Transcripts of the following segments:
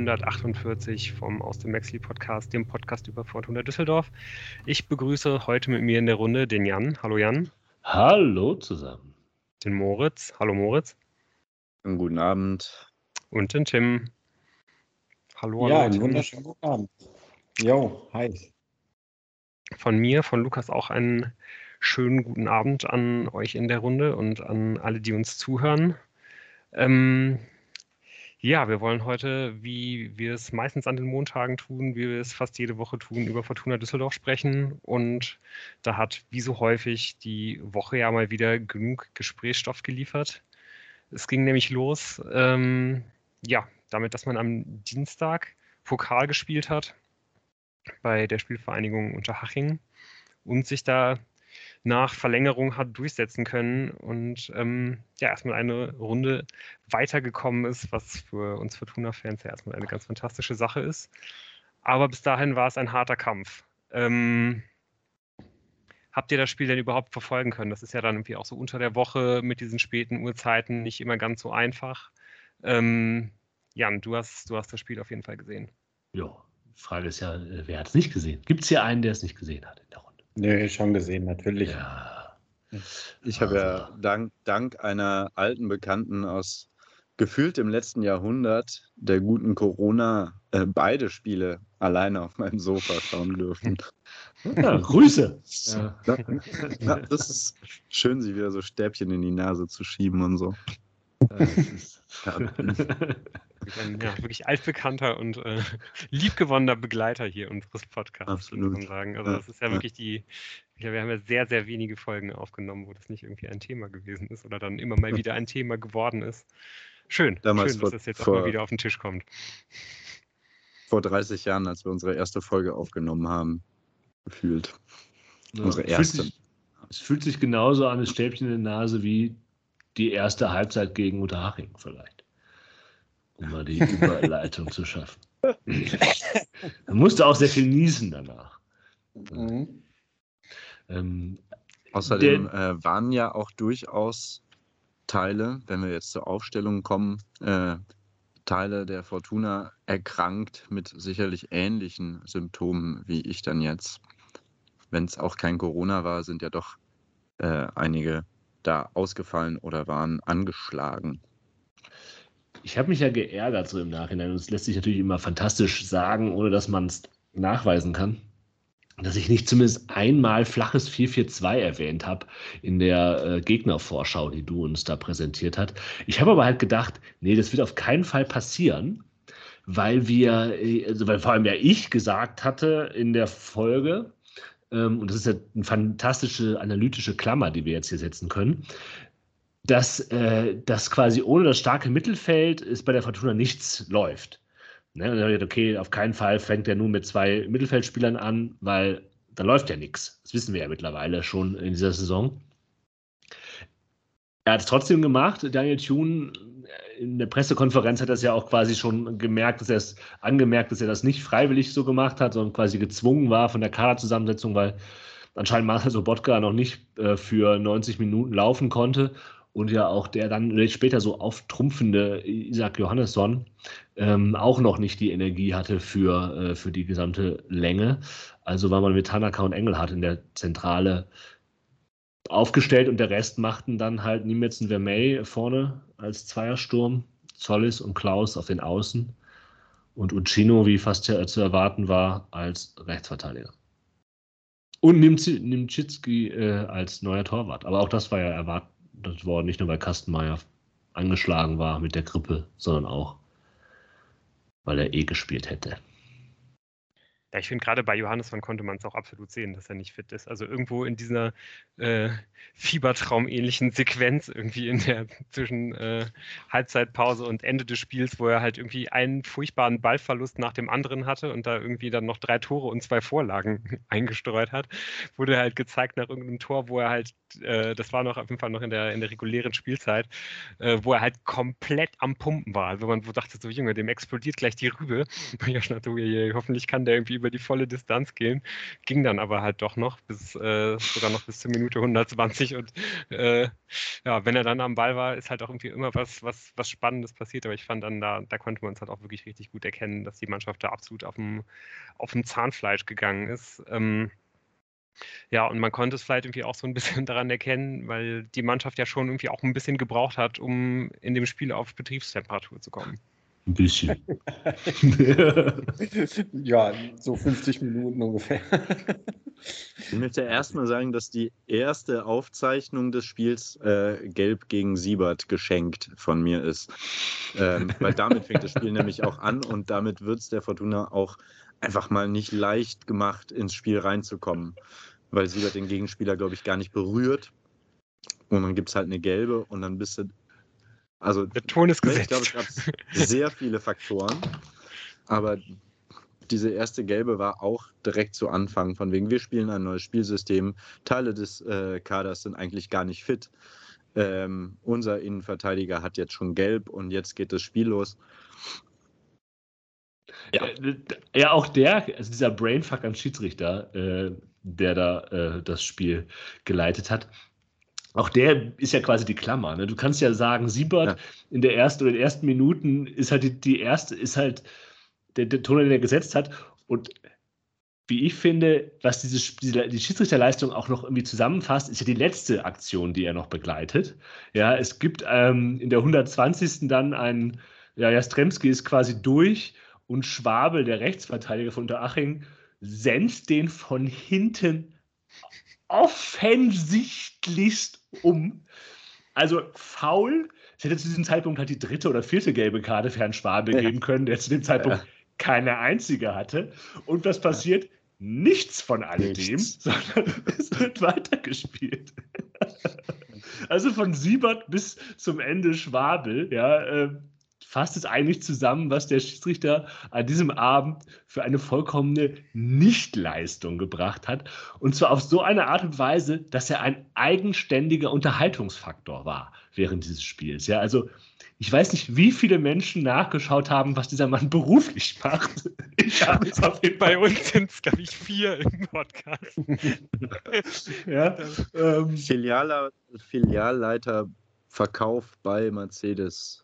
148 vom Aus dem Maxli Podcast, dem Podcast über Fortuna Düsseldorf. Ich begrüße heute mit mir in der Runde den Jan. Hallo Jan. Hallo zusammen. Den Moritz. Hallo Moritz. Einen guten Abend. Und den Tim. Hallo. Ja, hallo, einen Tim. wunderschönen guten Abend. Jo, hi. Von mir, von Lukas auch einen schönen guten Abend an euch in der Runde und an alle, die uns zuhören. Ja, wir wollen heute, wie wir es meistens an den Montagen tun, wie wir es fast jede Woche tun, über Fortuna Düsseldorf sprechen. Und da hat, wie so häufig, die Woche ja mal wieder genug Gesprächsstoff geliefert. Es ging nämlich los, damit, dass man am Dienstag Pokal gespielt hat bei der Spielvereinigung Unterhaching und sich da nach Verlängerung hat durchsetzen können und erstmal eine Runde weitergekommen ist, was für uns Fortuna-Fans ja erstmal eine ganz fantastische Sache ist. Aber bis dahin war es ein harter Kampf. Habt ihr das Spiel denn überhaupt verfolgen können? Das ist ja dann irgendwie auch so unter der Woche mit diesen späten Uhrzeiten nicht immer ganz so einfach. Jan, du hast das Spiel auf jeden Fall gesehen. Ja, die Frage ist ja, wer hat es nicht gesehen? Gibt es hier einen, der es nicht gesehen hat in der Runde? Nö, schon gesehen, natürlich. Ja. Ich habe ja dank einer alten Bekannten aus gefühlt im letzten Jahrhundert der guten Corona beide Spiele alleine auf meinem Sofa schauen dürfen. Ja, Grüße. Ja, das ist schön, sich wieder so Stäbchen in die Nase zu schieben und so. Wirklich altbekannter und liebgewonnener Begleiter hier unseres Podcasts, Absolut. muss man sagen. Also das ist ja wirklich wir haben ja sehr, sehr wenige Folgen aufgenommen, wo das nicht irgendwie ein Thema gewesen ist oder dann immer mal wieder ein Thema geworden ist. Schön, dass das jetzt auch mal wieder auf den Tisch kommt. Vor 30 Jahren, als wir unsere erste Folge aufgenommen haben, gefühlt. Ja, unsere erste. Es fühlt sich genauso an, das Stäbchen in der Nase wie die erste Halbzeit gegen Unterhaching vielleicht. Um mal die Überleitung zu schaffen. Man musste auch sehr viel niesen danach. Mhm. Außerdem waren ja auch durchaus Teile, wenn wir jetzt zur Aufstellung kommen, Teile der Fortuna erkrankt mit sicherlich ähnlichen Symptomen wie ich dann jetzt. Wenn es auch kein Corona war, sind ja doch einige da ausgefallen oder waren angeschlagen. Ich habe mich ja geärgert so im Nachhinein und es lässt sich natürlich immer fantastisch sagen, ohne dass man es nachweisen kann, dass ich nicht zumindest einmal flaches 4-4-2 erwähnt habe in der Gegnervorschau, die du uns da präsentiert hast. Ich habe aber halt gedacht, nee, das wird auf keinen Fall passieren, weil vor allem ja ich gesagt hatte in der Folge, und das ist ja eine fantastische analytische Klammer, die wir jetzt hier setzen können, dass quasi ohne das starke Mittelfeld es bei der Fortuna nichts läuft. Ne? Und dann habe ich gedacht, okay, auf keinen Fall fängt er nun mit 2 Mittelfeldspielern an, weil da läuft ja nichts. Das wissen wir ja mittlerweile schon in dieser Saison. Er hat es trotzdem gemacht. Daniel Thune in der Pressekonferenz hat das ja auch quasi schon angemerkt, dass er das nicht freiwillig so gemacht hat, sondern quasi gezwungen war von der Kaderzusammensetzung, weil anscheinend Marcel Sobotka noch nicht für 90 Minuten laufen konnte und ja auch der dann später so auftrumpfende Isaac Johannesson auch noch nicht die Energie hatte für die gesamte Länge. Also war man mit Tanaka und Engelhardt in der Zentrale aufgestellt und der Rest machten dann halt Niemetz und Vermey vorne als Zweiersturm, Zollis und Klaus auf den Außen und Ucino, wie fast zu erwarten war, als Rechtsverteidiger. Und Nimczycki als neuer Torwart. Aber auch das war ja erwartet worden, nicht nur weil Kastenmeier angeschlagen war mit der Grippe, sondern auch, weil er gespielt hätte. Ja, ich finde, gerade bei Johannesson konnte man es auch absolut sehen, dass er nicht fit ist. Also irgendwo in dieser Fiebertraum-ähnlichen Sequenz irgendwie zwischen Halbzeitpause und Ende des Spiels, wo er halt irgendwie einen furchtbaren Ballverlust nach dem anderen hatte und da irgendwie dann noch 3 Tore und 2 Vorlagen eingestreut hat, wurde halt gezeigt nach irgendeinem Tor, wo er halt, das war noch auf jeden Fall noch in der regulären Spielzeit, wo er halt komplett am Pumpen war. Also man dachte so, Junge, dem explodiert gleich die Rübe. Und ich dachte, hoffentlich kann der irgendwie über die volle Distanz gehen. Ging dann aber halt doch noch, sogar noch bis zur Minute 120. Und ja, wenn er dann am Ball war, ist halt auch irgendwie immer was Spannendes passiert. Aber ich fand dann, da konnte man es halt auch wirklich richtig gut erkennen, dass die Mannschaft da absolut auf dem Zahnfleisch gegangen ist. Ja, und man konnte es vielleicht irgendwie auch so ein bisschen daran erkennen, weil die Mannschaft ja schon irgendwie auch ein bisschen gebraucht hat, um in dem Spiel auf Betriebstemperatur zu kommen. Ein bisschen. Ja, so 50 Minuten ungefähr. Ich möchte erstmal sagen, dass die erste Aufzeichnung des Spiels Gelb gegen Siebert geschenkt von mir ist. Weil damit fängt das Spiel nämlich auch an und damit wird es der Fortuna auch einfach mal nicht leicht gemacht, ins Spiel reinzukommen. Weil Siebert den Gegenspieler, glaube ich, gar nicht berührt. Und dann gibt es halt eine gelbe und dann bist du. Also, der Ton ist gesetzt. Ich glaube, es gab sehr viele Faktoren. Aber diese erste gelbe war auch direkt zu Anfang, von wegen, wir spielen ein neues Spielsystem. Teile des Kaders sind eigentlich gar nicht fit. Unser Innenverteidiger hat jetzt schon gelb und jetzt geht das Spiel los. Ja, auch also dieser Brainfuck an Schiedsrichter, der da das Spiel geleitet hat, auch der ist ja quasi die Klammer. Ne? Du kannst ja sagen, Siebert in den ersten Minuten ist halt die erste, ist halt der Ton, den er gesetzt hat. Und wie ich finde, was die Schiedsrichterleistung auch noch irgendwie zusammenfasst, ist ja die letzte Aktion, die er noch begleitet. Ja, es gibt in der 120. dann Jastrzemski ist quasi durch und Schwabel, der Rechtsverteidiger von Unterhaching, senzt den von hinten offensichtlichst um. Also faul. Es hätte zu diesem Zeitpunkt halt die 3. oder 4. gelbe Karte für Herrn Schwabel geben können, der zu dem Zeitpunkt keine einzige hatte. Und was passiert? Nichts von alledem, sondern es wird weitergespielt. Also von Siebert bis zum Ende Schwabel, fasst es eigentlich zusammen, was der Schiedsrichter an diesem Abend für eine vollkommene Nichtleistung gebracht hat. Und zwar auf so eine Art und Weise, dass er ein eigenständiger Unterhaltungsfaktor war während dieses Spiels. Ja, also ich weiß nicht, wie viele Menschen nachgeschaut haben, was dieser Mann beruflich macht. Ich habe es auf jeden Fall. Bei uns sind es, glaube ich, 4 im Podcast. Filialleiter Verkauf bei Mercedes.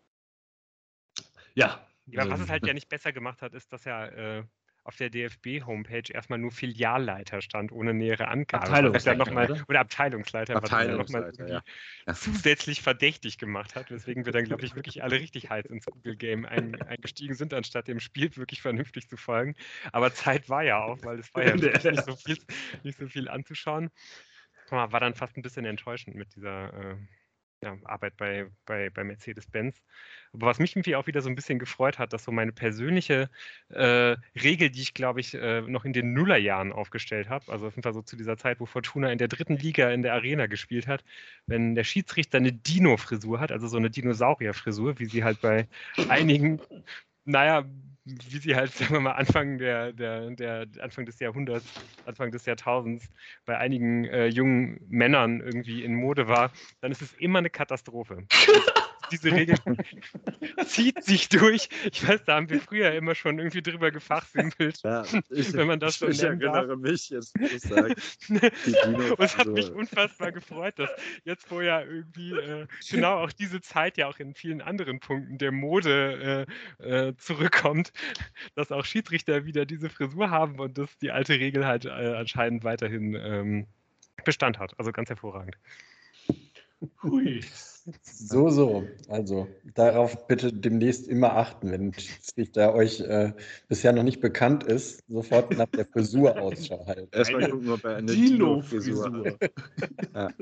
Ja, was es halt ja nicht besser gemacht hat, ist, dass ja auf der DFB-Homepage erstmal nur Filialleiter stand, ohne nähere Angabe. Abteilungsleiter, oder Abteilungsleiter, was er nochmal ja. zusätzlich verdächtig gemacht hat, weswegen wir dann, glaube ich, wirklich alle richtig heiß ins Google-Game eingestiegen sind, anstatt dem Spiel wirklich vernünftig zu folgen. Aber Zeit war ja auch, weil es war ja wirklich nicht so viel anzuschauen. War dann fast ein bisschen enttäuschend mit dieser Arbeit bei Mercedes-Benz. Aber was mich irgendwie auch wieder so ein bisschen gefreut hat, dass so meine persönliche Regel, die ich, glaube ich, noch in den Nullerjahren aufgestellt habe, also auf jeden Fall so zu dieser Zeit, wo Fortuna in der 3. Liga in der Arena gespielt hat, wenn der Schiedsrichter eine Dino-Frisur hat, also so eine Dinosaurier-Frisur, wie sie halt bei einigen, wie sie halt, sagen wir mal, Anfang des Jahrhunderts, Anfang des Jahrtausends bei einigen jungen Männern irgendwie in Mode war, dann ist es immer eine Katastrophe. Diese Regel zieht sich durch. Ich weiß, da haben wir früher immer schon irgendwie drüber gefachsimpelt, wenn man das so nennen darf. Ich erinnere mich, jetzt muss ich sagen. Und es hat mich unfassbar gefreut, dass jetzt, wo ja irgendwie genau auch diese Zeit ja auch in vielen anderen Punkten der Mode zurückkommt, dass auch Schiedsrichter wieder diese Frisur haben und dass die alte Regel halt anscheinend weiterhin Bestand hat. Also ganz hervorragend. Hui. So. Also darauf bitte demnächst immer achten, wenn ein Schiedsrichter euch bisher noch nicht bekannt ist, sofort nach der Frisur Ausschau halten. Erstmal gucken, ob er eine Dino-Frisur hat.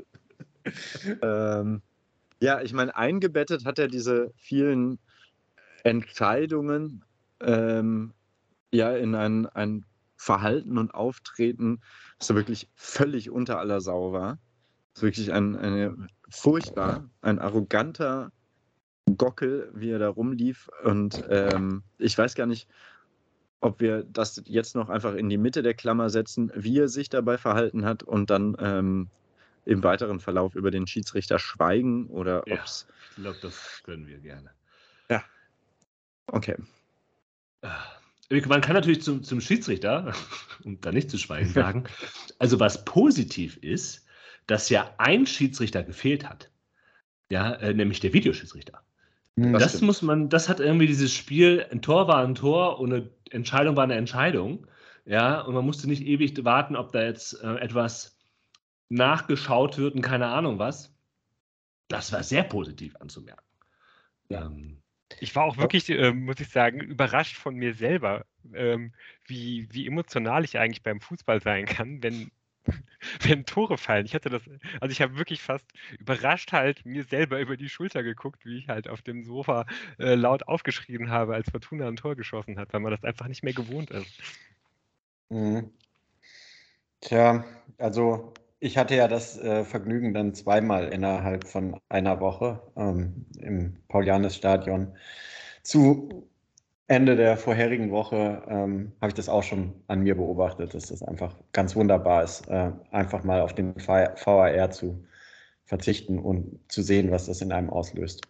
Ich meine, eingebettet hat er diese vielen Entscheidungen in ein Verhalten und Auftreten, das so wirklich völlig unter aller Sau war. Das ist wirklich ein arroganter Gockel, wie er da rumlief. Und ich weiß gar nicht, ob wir das jetzt noch einfach in die Mitte der Klammer setzen, wie er sich dabei verhalten hat und dann im weiteren Verlauf über den Schiedsrichter schweigen oder ob es. Ich glaube, das können wir gerne. Ja. Okay. man kann natürlich zum Schiedsrichter, um da nicht zu schweigen, sagen, also was positiv ist, dass ja ein Schiedsrichter gefehlt hat. Ja, nämlich der Videoschiedsrichter. Das stimmt. das hat irgendwie dieses Spiel, ein Tor war ein Tor und eine Entscheidung war eine Entscheidung. Ja, und man musste nicht ewig warten, ob da jetzt etwas nachgeschaut wird und keine Ahnung was. Das war sehr positiv anzumerken. Ja. Ich war auch wirklich, muss ich sagen, überrascht von mir selber, wie emotional ich eigentlich beim Fußball sein kann, wenn Tore fallen. Also ich habe wirklich fast überrascht halt mir selber über die Schulter geguckt, wie ich halt auf dem Sofa laut aufgeschrien habe, als Fortuna ein Tor geschossen hat, weil man das einfach nicht mehr gewohnt ist. Mhm. Tja, also ich hatte ja das Vergnügen, dann zweimal innerhalb von einer Woche im Paulianis-Stadion zu Ende der vorherigen Woche habe ich das auch schon an mir beobachtet, dass das einfach ganz wunderbar ist, einfach mal auf den VAR zu verzichten und zu sehen, was das in einem auslöst.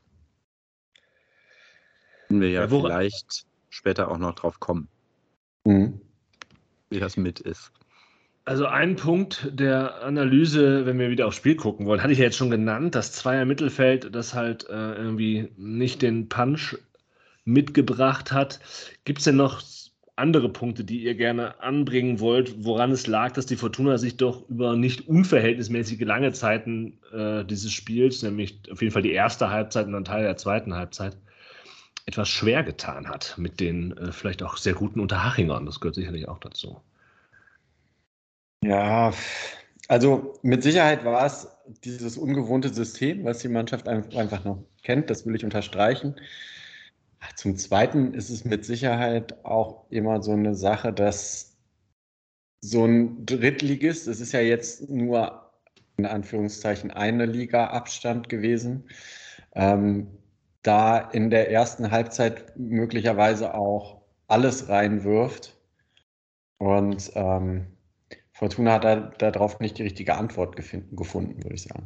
Wenn wir ja Ja, vielleicht später auch noch drauf kommen, Mhm. wie das mit ist. Also ein Punkt der Analyse, wenn wir wieder aufs Spiel gucken wollen, hatte ich ja jetzt schon genannt, das Zweier-Mittelfeld, das halt irgendwie nicht den Punch mitgebracht hat. Gibt es denn noch andere Punkte, die ihr gerne anbringen wollt, woran es lag, dass die Fortuna sich doch über nicht unverhältnismäßig lange Zeiten dieses Spiels, nämlich auf jeden Fall die erste Halbzeit und ein Teil der zweiten Halbzeit, etwas schwer getan hat mit den vielleicht auch sehr guten Unterhachingern. Das gehört sicherlich auch dazu. Ja, also mit Sicherheit war es dieses ungewohnte System, was die Mannschaft einfach noch kennt, das will ich unterstreichen. Zum Zweiten ist es mit Sicherheit auch immer so eine Sache, dass so ein Drittligist, es ist ja jetzt nur in Anführungszeichen eine Liga Abstand gewesen, ähm, da in der ersten Halbzeit möglicherweise auch alles reinwirft. Und Fortuna hat darauf nicht die richtige Antwort gefunden, würde ich sagen.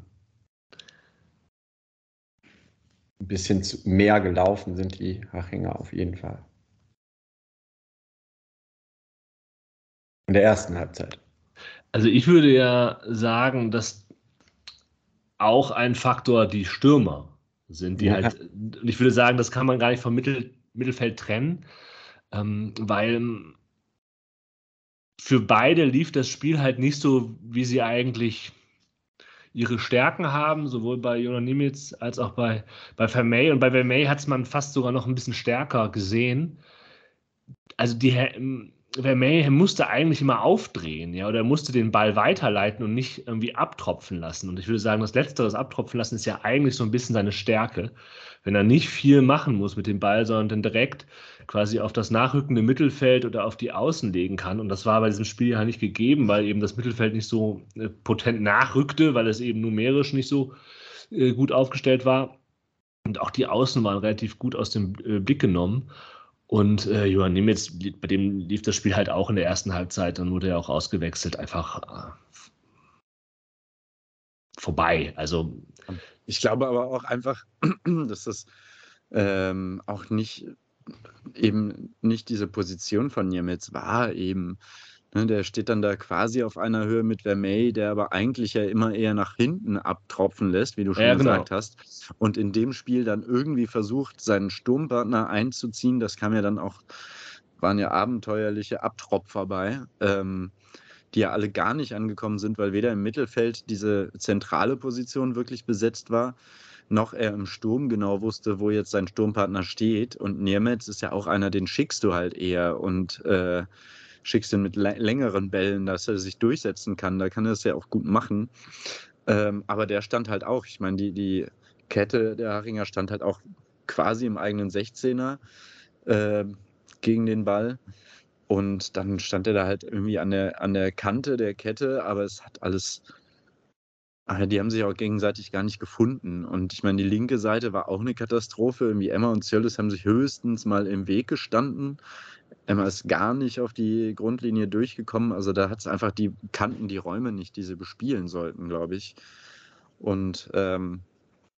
Ein bisschen mehr gelaufen sind die Hachinger auf jeden Fall. In der ersten Halbzeit. Also ich würde ja sagen, dass auch ein Faktor die Stürmer sind, die Ja, halt, und ich würde sagen, das kann man gar nicht vom Mittelfeld trennen, weil für beide lief das Spiel halt nicht so, wie sie eigentlich ihre Stärken haben, sowohl bei Jonas Nimitz als auch bei Vermey. Und bei Vermey hat es man fast sogar noch ein bisschen stärker gesehen. Also Vermey musste eigentlich immer aufdrehen, ja, oder er musste den Ball weiterleiten und nicht irgendwie abtropfen lassen. Und ich würde sagen, das Letztere, das Abtropfen lassen, ist ja eigentlich so ein bisschen seine Stärke. Wenn er nicht viel machen muss mit dem Ball, sondern dann direkt quasi auf das nachrückende Mittelfeld oder auf die Außen legen kann. Und das war bei diesem Spiel ja nicht gegeben, weil eben das Mittelfeld nicht so potent nachrückte, weil es eben numerisch nicht so gut aufgestellt war. Und auch die Außen waren relativ gut aus dem Blick genommen. Und Johann Nimitz, bei dem lief das Spiel halt auch in der ersten Halbzeit, dann wurde er auch ausgewechselt, einfach vorbei. Also Ich glaube aber auch einfach, dass das auch nicht eben nicht diese Position von Niemetz war eben. Ne, der steht dann da quasi auf einer Höhe mit Vermey, der aber eigentlich ja immer eher nach hinten abtropfen lässt, wie du schon ja, genau. gesagt hast. Und in dem Spiel dann irgendwie versucht, seinen Sturmpartner einzuziehen. Das kam ja dann auch, waren ja abenteuerliche Abtropfer bei, die ja alle gar nicht angekommen sind, weil weder im Mittelfeld diese zentrale Position wirklich besetzt war, noch er im Sturm genau wusste, wo jetzt sein Sturmpartner steht. Und Niemetz ist ja auch einer, den schickst du halt eher und schickst ihn mit längeren Bällen, dass er sich durchsetzen kann. Da kann er es ja auch gut machen. Aber der stand halt auch, ich meine, die Kette der Haringer stand halt auch quasi im eigenen 16er gegen den Ball. Und dann stand er da halt irgendwie an der Kante der Kette, aber es hat alles. Die haben sich auch gegenseitig gar nicht gefunden. Und ich meine, die linke Seite war auch eine Katastrophe. Irgendwie Emma und Zirlis haben sich höchstens mal im Weg gestanden. Emma ist gar nicht auf die Grundlinie durchgekommen. Also da hat es einfach kannten die Räume nicht, die sie bespielen sollten, glaube ich. Und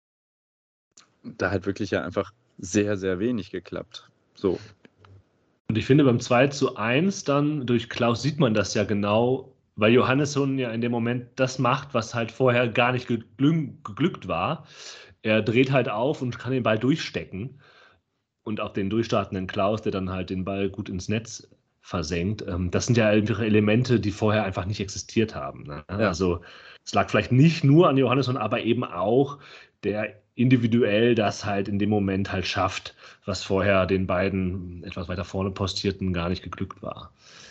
da hat wirklich ja einfach sehr, sehr wenig geklappt. So. Und Und ich finde, beim 2:1 dann durch Klaus sieht man das ja genau, weil Johannesson ja in dem Moment das macht, was halt vorher gar nicht geglückt war. Er dreht halt auf und kann den Ball durchstecken. Und auch den durchstartenden Klaus, der dann halt den Ball gut ins Netz versenkt. Das sind ja einfach Elemente, die vorher einfach nicht existiert haben. Ne? Ja. Also es lag vielleicht nicht nur an Johannesson, aber eben auch, der individuell das halt in dem Moment halt schafft, was vorher den beiden etwas weiter vorne Postierten gar nicht geglückt war.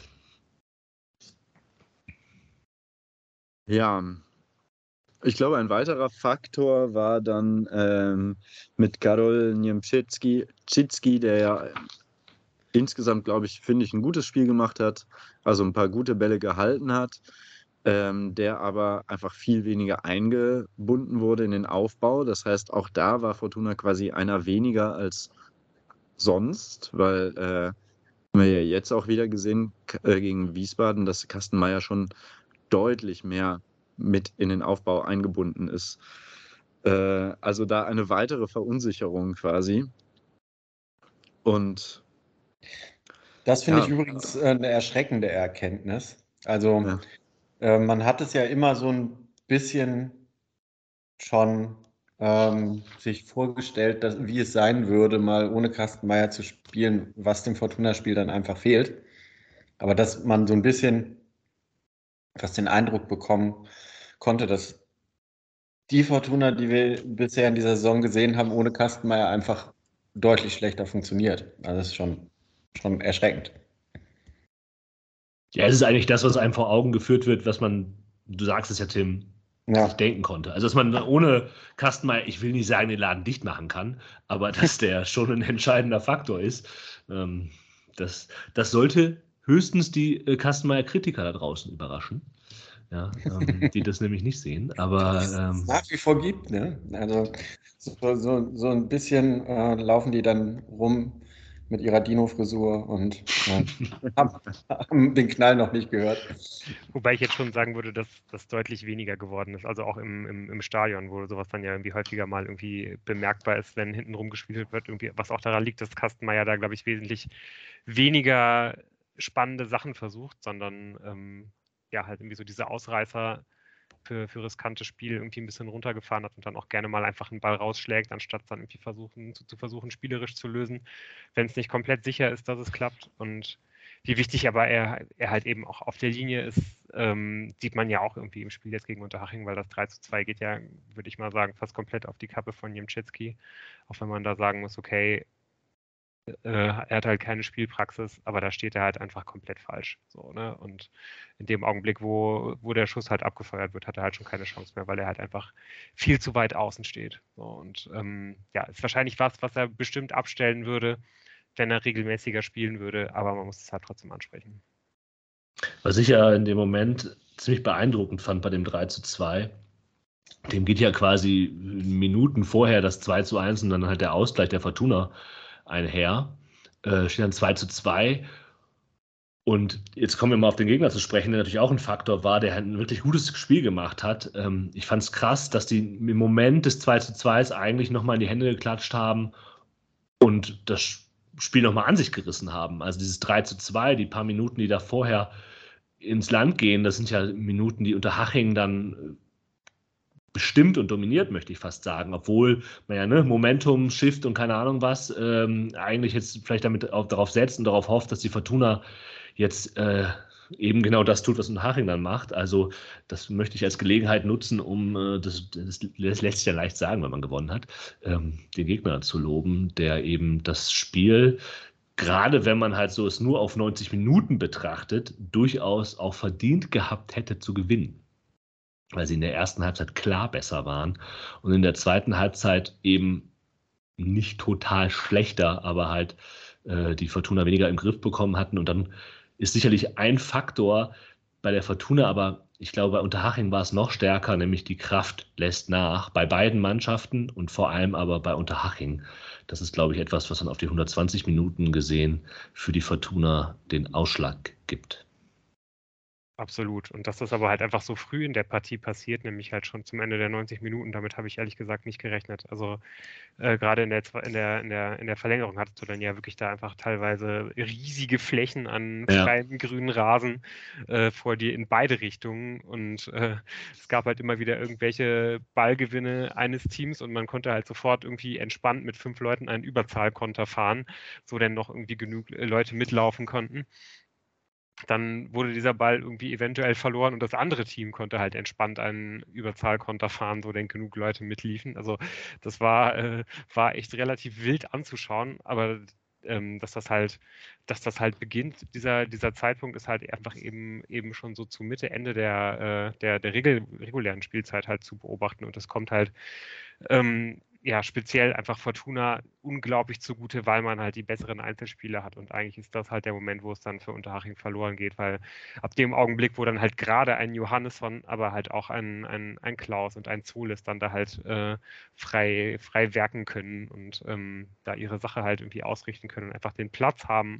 Ja, ich glaube, ein weiterer Faktor war dann mit Karol Niemczycki, der ja insgesamt, glaube ich, finde ich, ein gutes Spiel gemacht hat, also ein paar gute Bälle gehalten hat, der aber einfach viel weniger eingebunden wurde in den Aufbau. Das heißt, auch da war Fortuna quasi einer weniger als sonst, weil haben wir ja jetzt auch wieder gesehen gegen Wiesbaden, dass Kastenmeier schon deutlich mehr mit in den Aufbau eingebunden ist. Also da eine weitere Verunsicherung quasi. Und Das finde ich ja, übrigens eine erschreckende Erkenntnis. Also ja, man hat es ja immer so ein bisschen schon sich vorgestellt, wie es sein würde, mal ohne Kastenmeier zu spielen, was dem Fortuna-Spiel dann einfach fehlt. Aber dass man so ein bisschen fast den Eindruck bekommen konnte, dass die Fortuna, die wir bisher in dieser Saison gesehen haben, ohne Kastenmeier einfach deutlich schlechter funktioniert. Also das ist schon erschreckend. Ja, es ist eigentlich das, was einem vor Augen geführt wird, was man, du sagst es ja, Tim, Ja. sich denken konnte. Also, dass man ohne Kastenmeier, ich will nicht sagen, den Laden dicht machen kann, aber dass der schon ein entscheidender Faktor ist. Das sollte höchstens die Kastenmeier-Kritiker da draußen überraschen, ja, die das nämlich nicht sehen. Aber Es nach wie vor gibt, ne? Also so ein bisschen laufen die dann rum mit ihrer Dino-Frisur und haben den Knall noch nicht gehört. Wobei ich jetzt schon sagen würde, dass das deutlich weniger geworden ist. Also auch im Stadion, wo sowas dann ja irgendwie häufiger mal irgendwie bemerkbar ist, wenn hinten rumgespielt wird, irgendwie, was auch daran liegt, dass Kastenmeier da, glaube ich, wesentlich weniger spannende Sachen versucht, sondern ja, halt irgendwie so diese Ausreißer für riskantes Spiel irgendwie ein bisschen runtergefahren hat und dann auch gerne mal einfach einen Ball rausschlägt, anstatt dann irgendwie versuchen, spielerisch zu lösen, wenn es nicht komplett sicher ist, dass es klappt. Und wie wichtig aber er halt eben auch auf der Linie ist, sieht man ja auch irgendwie im Spiel jetzt gegen Unterhaching, weil das 3:2 geht ja, würde ich mal sagen, fast komplett auf die Kappe von Niemczycki. Auch wenn man da sagen muss, okay, er hat halt keine Spielpraxis, aber da steht er halt einfach komplett falsch. So, ne? Und in dem Augenblick, wo der Schuss halt abgefeuert wird, hat er halt schon keine Chance mehr, weil er halt einfach viel zu weit außen steht. So, und ja, ist wahrscheinlich was er bestimmt abstellen würde, wenn er regelmäßiger spielen würde, aber man muss es halt trotzdem ansprechen. was ich ja in dem Moment ziemlich beeindruckend fand bei dem 3:2, dem geht ja quasi Minuten vorher das 2:1 und dann halt der Ausgleich der Fortuna einher. Steht dann 2:2. Und jetzt kommen wir mal auf den Gegner zu sprechen, der natürlich auch ein Faktor war, der ein wirklich gutes Spiel gemacht hat. Ich fand es krass, dass die im Moment des 2:2 eigentlich nochmal in die Hände geklatscht haben und das Spiel nochmal an sich gerissen haben. Also dieses 3:2, die paar Minuten, die da vorher ins Land gehen, das sind ja Minuten, die Unterhaching dann bestimmt und dominiert, möchte ich fast sagen, obwohl man ja Momentum, Shift und keine Ahnung was eigentlich jetzt vielleicht damit auch darauf setzt und darauf hofft, dass die Fortuna jetzt eben genau das tut, was Unterhaching dann macht. Also das möchte ich als Gelegenheit nutzen, um, das lässt sich ja leicht sagen, wenn man gewonnen hat, den Gegner zu loben, der eben das Spiel, gerade wenn man halt so es nur auf 90 Minuten betrachtet, durchaus auch verdient gehabt hätte zu gewinnen, weil sie in der ersten Halbzeit klar besser waren und in der zweiten Halbzeit eben nicht total schlechter, aber halt die Fortuna weniger im Griff bekommen hatten. Und dann ist sicherlich ein Faktor bei der Fortuna, aber ich glaube, bei Unterhaching war es noch stärker, nämlich die Kraft lässt nach bei beiden Mannschaften und vor allem aber bei Unterhaching. Das ist, glaube ich, etwas, was dann auf die 120 Minuten gesehen für die Fortuna den Ausschlag gibt. Absolut. Und dass das aber halt einfach so früh in der Partie passiert, nämlich halt schon zum Ende der 90 Minuten, damit habe ich ehrlich gesagt nicht gerechnet. Also gerade in der Verlängerung hattest du dann ja wirklich da einfach teilweise riesige Flächen an Ja. freiem grünen Rasen vor dir in beide Richtungen. Und es gab halt immer wieder irgendwelche Ballgewinne eines Teams und man konnte halt sofort irgendwie entspannt mit 5 Leuten einen Überzahlkonter fahren, so denn noch irgendwie genug Leute mitlaufen konnten. Dann wurde dieser Ball irgendwie eventuell verloren und das andere Team konnte halt entspannt einen Überzahlkonter fahren, so denn genug Leute mitliefen. Also das war echt relativ wild anzuschauen, aber dass das halt beginnt, dieser Zeitpunkt ist halt einfach eben schon so zu Mitte, Ende der regulären Spielzeit halt zu beobachten und das kommt halt ja, speziell einfach Fortuna unglaublich zugute, weil man halt die besseren Einzelspieler hat. Und eigentlich ist das halt der Moment, wo es dann für Unterhaching verloren geht, weil ab dem Augenblick, wo dann halt gerade ein Johannesson, aber halt auch ein Klaus und ein Zolis dann da halt frei werken können und da ihre Sache halt irgendwie ausrichten können und einfach den Platz haben,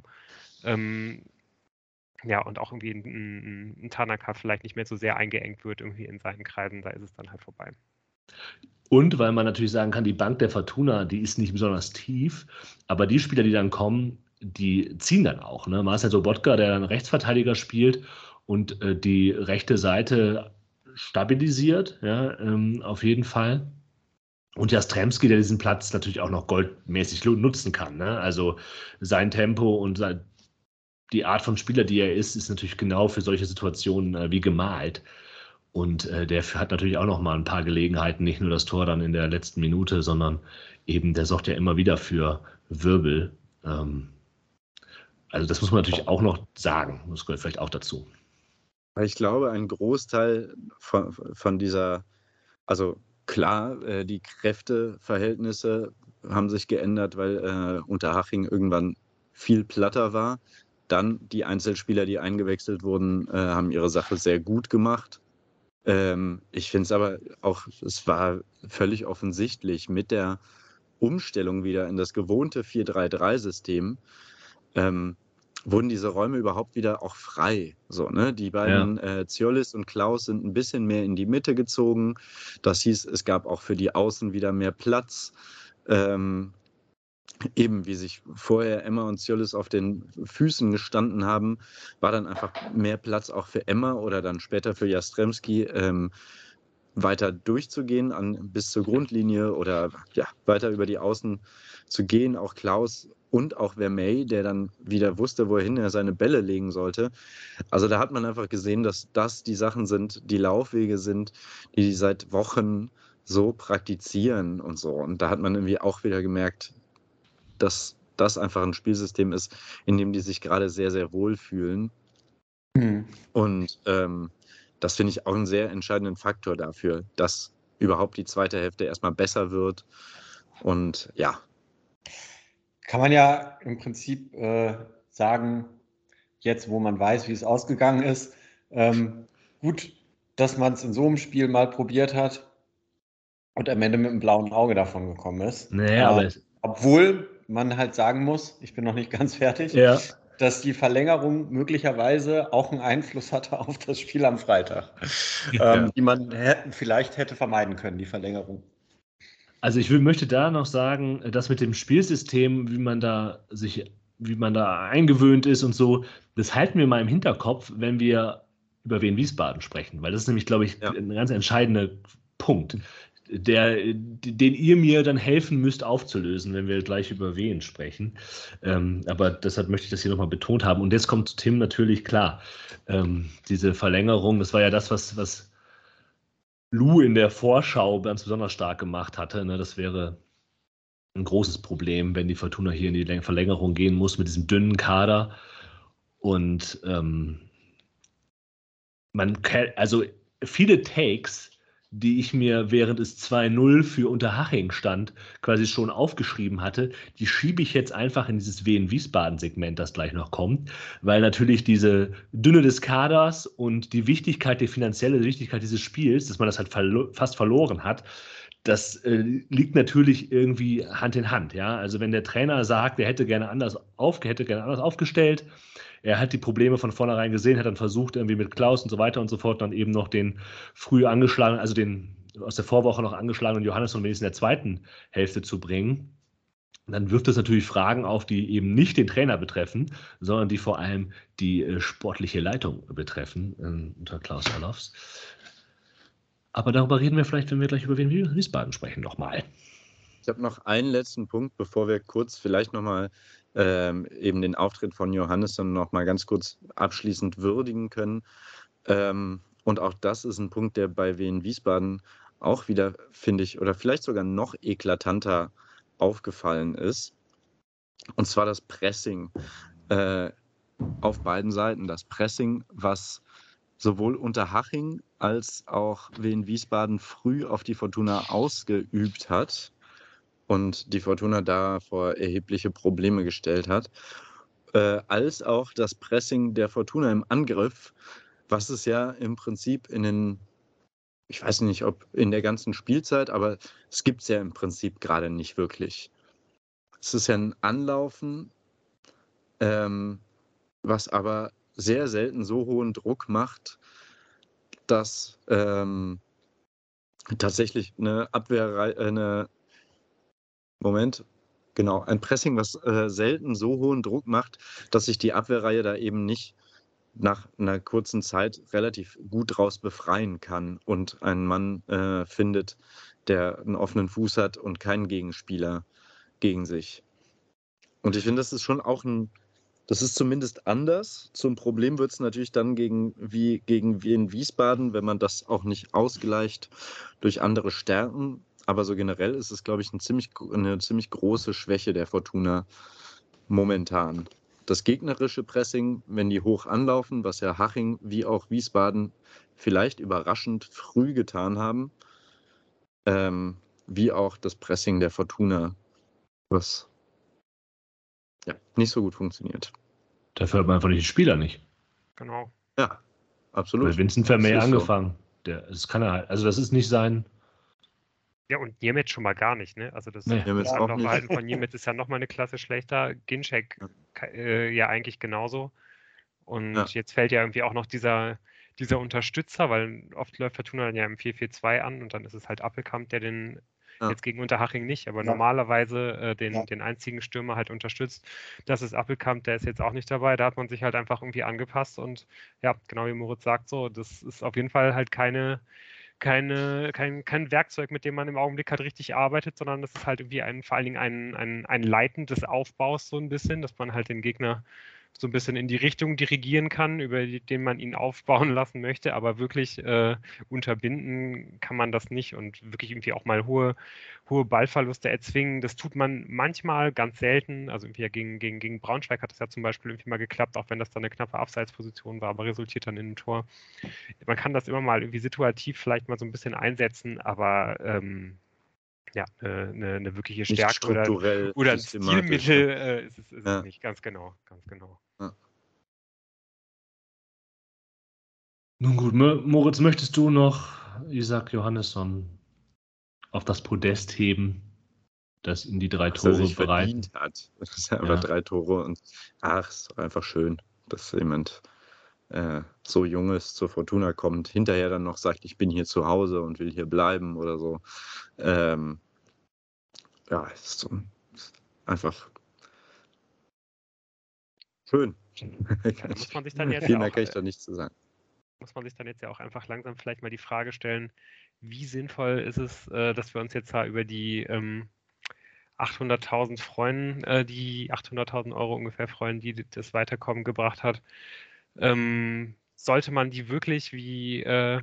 ja, und auch irgendwie ein Tanaka vielleicht nicht mehr so sehr eingeengt wird irgendwie in seinen Kreisen, da ist es dann halt vorbei. Und weil man natürlich sagen kann, die Bank der Fortuna, die ist nicht besonders tief, aber die Spieler, die dann kommen, die ziehen dann auch. Ne? Marcel Sobotka, der dann Rechtsverteidiger spielt und die rechte Seite stabilisiert, ja, auf jeden Fall. Und Jastrzemski, der diesen Platz natürlich auch noch goldmäßig nutzen kann. Ne? Also sein Tempo und die Art von Spieler, die er ist natürlich genau für solche Situationen wie gemalt. Und der hat natürlich auch noch mal ein paar Gelegenheiten, nicht nur das Tor dann in der letzten Minute, sondern eben, der sorgt ja immer wieder für Wirbel. Also das muss man natürlich auch noch sagen. Das gehört vielleicht auch dazu. Ich glaube, ein Großteil von dieser, also klar, die Kräfteverhältnisse haben sich geändert, weil Unterhaching irgendwann viel platter war. Dann die Einzelspieler, die eingewechselt wurden, haben ihre Sache sehr gut gemacht. Ich finde es aber auch, es war völlig offensichtlich mit der Umstellung wieder in das gewohnte 4-3-3-System, wurden diese Räume überhaupt wieder auch frei. So, ne? Die beiden Ziolis und Klaus sind ein bisschen mehr in die Mitte gezogen. Das hieß, es gab auch für die Außen wieder mehr Platz. Eben wie sich vorher Emma und Ziolis auf den Füßen gestanden haben, war dann einfach mehr Platz auch für Emma oder dann später für Jastrzemski, weiter durchzugehen bis zur Grundlinie oder ja, weiter über die Außen zu gehen. Auch Klaus und auch Vermey, der dann wieder wusste, wohin er seine Bälle legen sollte. Also da hat man einfach gesehen, dass das die Sachen sind, die Laufwege sind, die seit Wochen so praktizieren und so. Und da hat man irgendwie auch wieder gemerkt, dass das einfach ein Spielsystem ist, in dem die sich gerade sehr, sehr wohl fühlen. Und das finde ich auch einen sehr entscheidenden Faktor dafür, dass überhaupt die zweite Hälfte erstmal besser wird. Und ja. Kann man ja im Prinzip sagen, jetzt wo man weiß, wie es ausgegangen ist, gut, dass man es in so einem Spiel mal probiert hat und am Ende mit einem blauen Auge davon gekommen ist. Naja, aber obwohl man halt sagen muss, ich bin noch nicht ganz fertig, ja. dass die Verlängerung möglicherweise auch einen Einfluss hatte auf das Spiel am Freitag, die man vielleicht hätte vermeiden können, die Verlängerung. Also ich möchte da noch sagen, dass mit dem Spielsystem, wie man da eingewöhnt ist und so, das halten wir mal im Hinterkopf, wenn wir über Wien Wiesbaden sprechen, weil das ist nämlich, glaube ich, ein ganz entscheidender Punkt, den ihr mir dann helfen müsst aufzulösen, wenn wir gleich über Wien sprechen. Aber deshalb möchte ich das hier nochmal betont haben. Und jetzt kommt zu Tim natürlich klar. Diese Verlängerung, das war ja das, was Lou in der Vorschau ganz besonders stark gemacht hatte. Ne? Das wäre ein großes Problem, wenn die Fortuna hier in die Verlängerung gehen muss mit diesem dünnen Kader. Und also viele Takes, die ich mir während es 2-0 für Unterhaching stand, quasi schon aufgeschrieben hatte, die schiebe ich jetzt einfach in dieses Wien-Wiesbaden-Segment, das gleich noch kommt, weil natürlich diese Dünne des Kaders und die Wichtigkeit, die finanzielle Wichtigkeit dieses Spiels, dass man das halt fast verloren hat, das liegt natürlich irgendwie Hand in Hand. Ja? Also wenn der Trainer sagt, er hätte gerne anders aufgestellt, er hat die Probleme von vornherein gesehen, hat dann versucht, irgendwie mit Klaus und so weiter und so fort, dann eben noch den früh angeschlagenen, also den aus der Vorwoche noch angeschlagenen Johannesson wenigstens in der zweiten Hälfte zu bringen. Und dann wirft es natürlich Fragen auf, die eben nicht den Trainer betreffen, sondern die vor allem die sportliche Leitung betreffen unter Klaus Allofs. Aber darüber reden wir vielleicht, wenn wir gleich über Wien Wiesbaden sprechen, nochmal. Ich habe noch einen letzten Punkt, bevor wir kurz vielleicht nochmal eben den Auftritt von Johannesson nochmal ganz kurz abschließend würdigen können. Und auch das ist ein Punkt, der bei Wien Wiesbaden auch wieder, finde ich, oder vielleicht sogar noch eklatanter aufgefallen ist. Und zwar das Pressing auf beiden Seiten. Das Pressing, was sowohl unter Haching als auch Wien Wiesbaden früh auf die Fortuna ausgeübt hat und die Fortuna da vor erhebliche Probleme gestellt hat, als auch das Pressing der Fortuna im Angriff, was es ja im Prinzip ich weiß nicht, ob in der ganzen Spielzeit, aber es gibt es ja im Prinzip gerade nicht wirklich. Es ist ja ein Anlaufen, was aber sehr selten so hohen Druck macht, dass tatsächlich eine Abwehrreihe, ein Pressing, was selten so hohen Druck macht, dass sich die Abwehrreihe da eben nicht nach einer kurzen Zeit relativ gut draus befreien kann und einen Mann findet, der einen offenen Fuß hat und keinen Gegenspieler gegen sich. Und ich finde, das ist schon auch das ist zumindest anders. Zum Problem wird es natürlich dann gegen Wien Wiesbaden, wenn man das auch nicht ausgleicht durch andere Stärken. Aber so generell ist es, glaube ich, eine ziemlich große Schwäche der Fortuna momentan. Das gegnerische Pressing, wenn die hoch anlaufen, was ja Haching wie auch Wiesbaden vielleicht überraschend früh getan haben, wie auch das Pressing der Fortuna, was ja nicht so gut funktioniert. Dafür hat man einfach nicht die Spieler nicht. Genau. Ja, absolut. Weil Vincent Vermeer Das ist so. angefangen. Das kann er halt. Also das ist nicht sein. Ja, und Niemetz schon mal gar nicht, ne? Also das Nee. Niemetz auch nicht. Anlaufverhalten von Niemetz ist ja nochmal eine Klasse schlechter. Ginczek ja eigentlich genauso. Und Ja. jetzt fällt ja irgendwie auch noch dieser Unterstützer, weil oft läuft Fortuna dann ja im 4-4-2 an und dann ist es halt Appelkamp, der den jetzt gegen Unterhaching nicht, aber normalerweise den einzigen Stürmer halt unterstützt. Das ist Appelkamp, der ist jetzt auch nicht dabei. Da hat man sich halt einfach irgendwie angepasst und ja, genau wie Moritz sagt so, das ist auf jeden Fall halt kein Werkzeug, mit dem man im Augenblick halt richtig arbeitet, sondern das ist halt irgendwie vor allen Dingen ein Leiten des Aufbaus so ein bisschen, dass man halt den Gegner so ein bisschen in die Richtung dirigieren kann, über den man ihn aufbauen lassen möchte, aber wirklich unterbinden kann man das nicht und wirklich irgendwie auch mal hohe Ballverluste erzwingen. Das tut man manchmal, ganz selten. Also irgendwie gegen Braunschweig hat das ja zum Beispiel irgendwie mal geklappt, auch wenn das dann eine knappe Abseitsposition war, aber resultiert dann in ein Tor. Man kann das immer mal irgendwie situativ vielleicht mal so ein bisschen einsetzen, aber ja, eine wirkliche Nicht Stärke strukturell, oder ein systematisch, Stilmittel ist es Ja. nicht, ganz genau. Ja. Nun gut, Moritz, möchtest du noch Isaac Johannesson auf das Podest heben, das ihm die 3 Was er Tore sich bereiten? verdient hat. Das ist einfach 3 Tore und ist einfach schön, dass jemand so Junges zur Fortuna kommt, hinterher dann noch sagt, ich bin hier zu Hause und will hier bleiben oder so. Ist so einfach schön. Da muss man sich dann jetzt Viel mehr kann ich da nicht zu sagen. Muss man sich dann jetzt ja auch einfach langsam vielleicht mal die Frage stellen, wie sinnvoll ist es, dass wir uns jetzt da über die 800.000 freuen, die 800.000 Euro ungefähr freuen, die das Weiterkommen gebracht hat. Sollte man die wirklich wie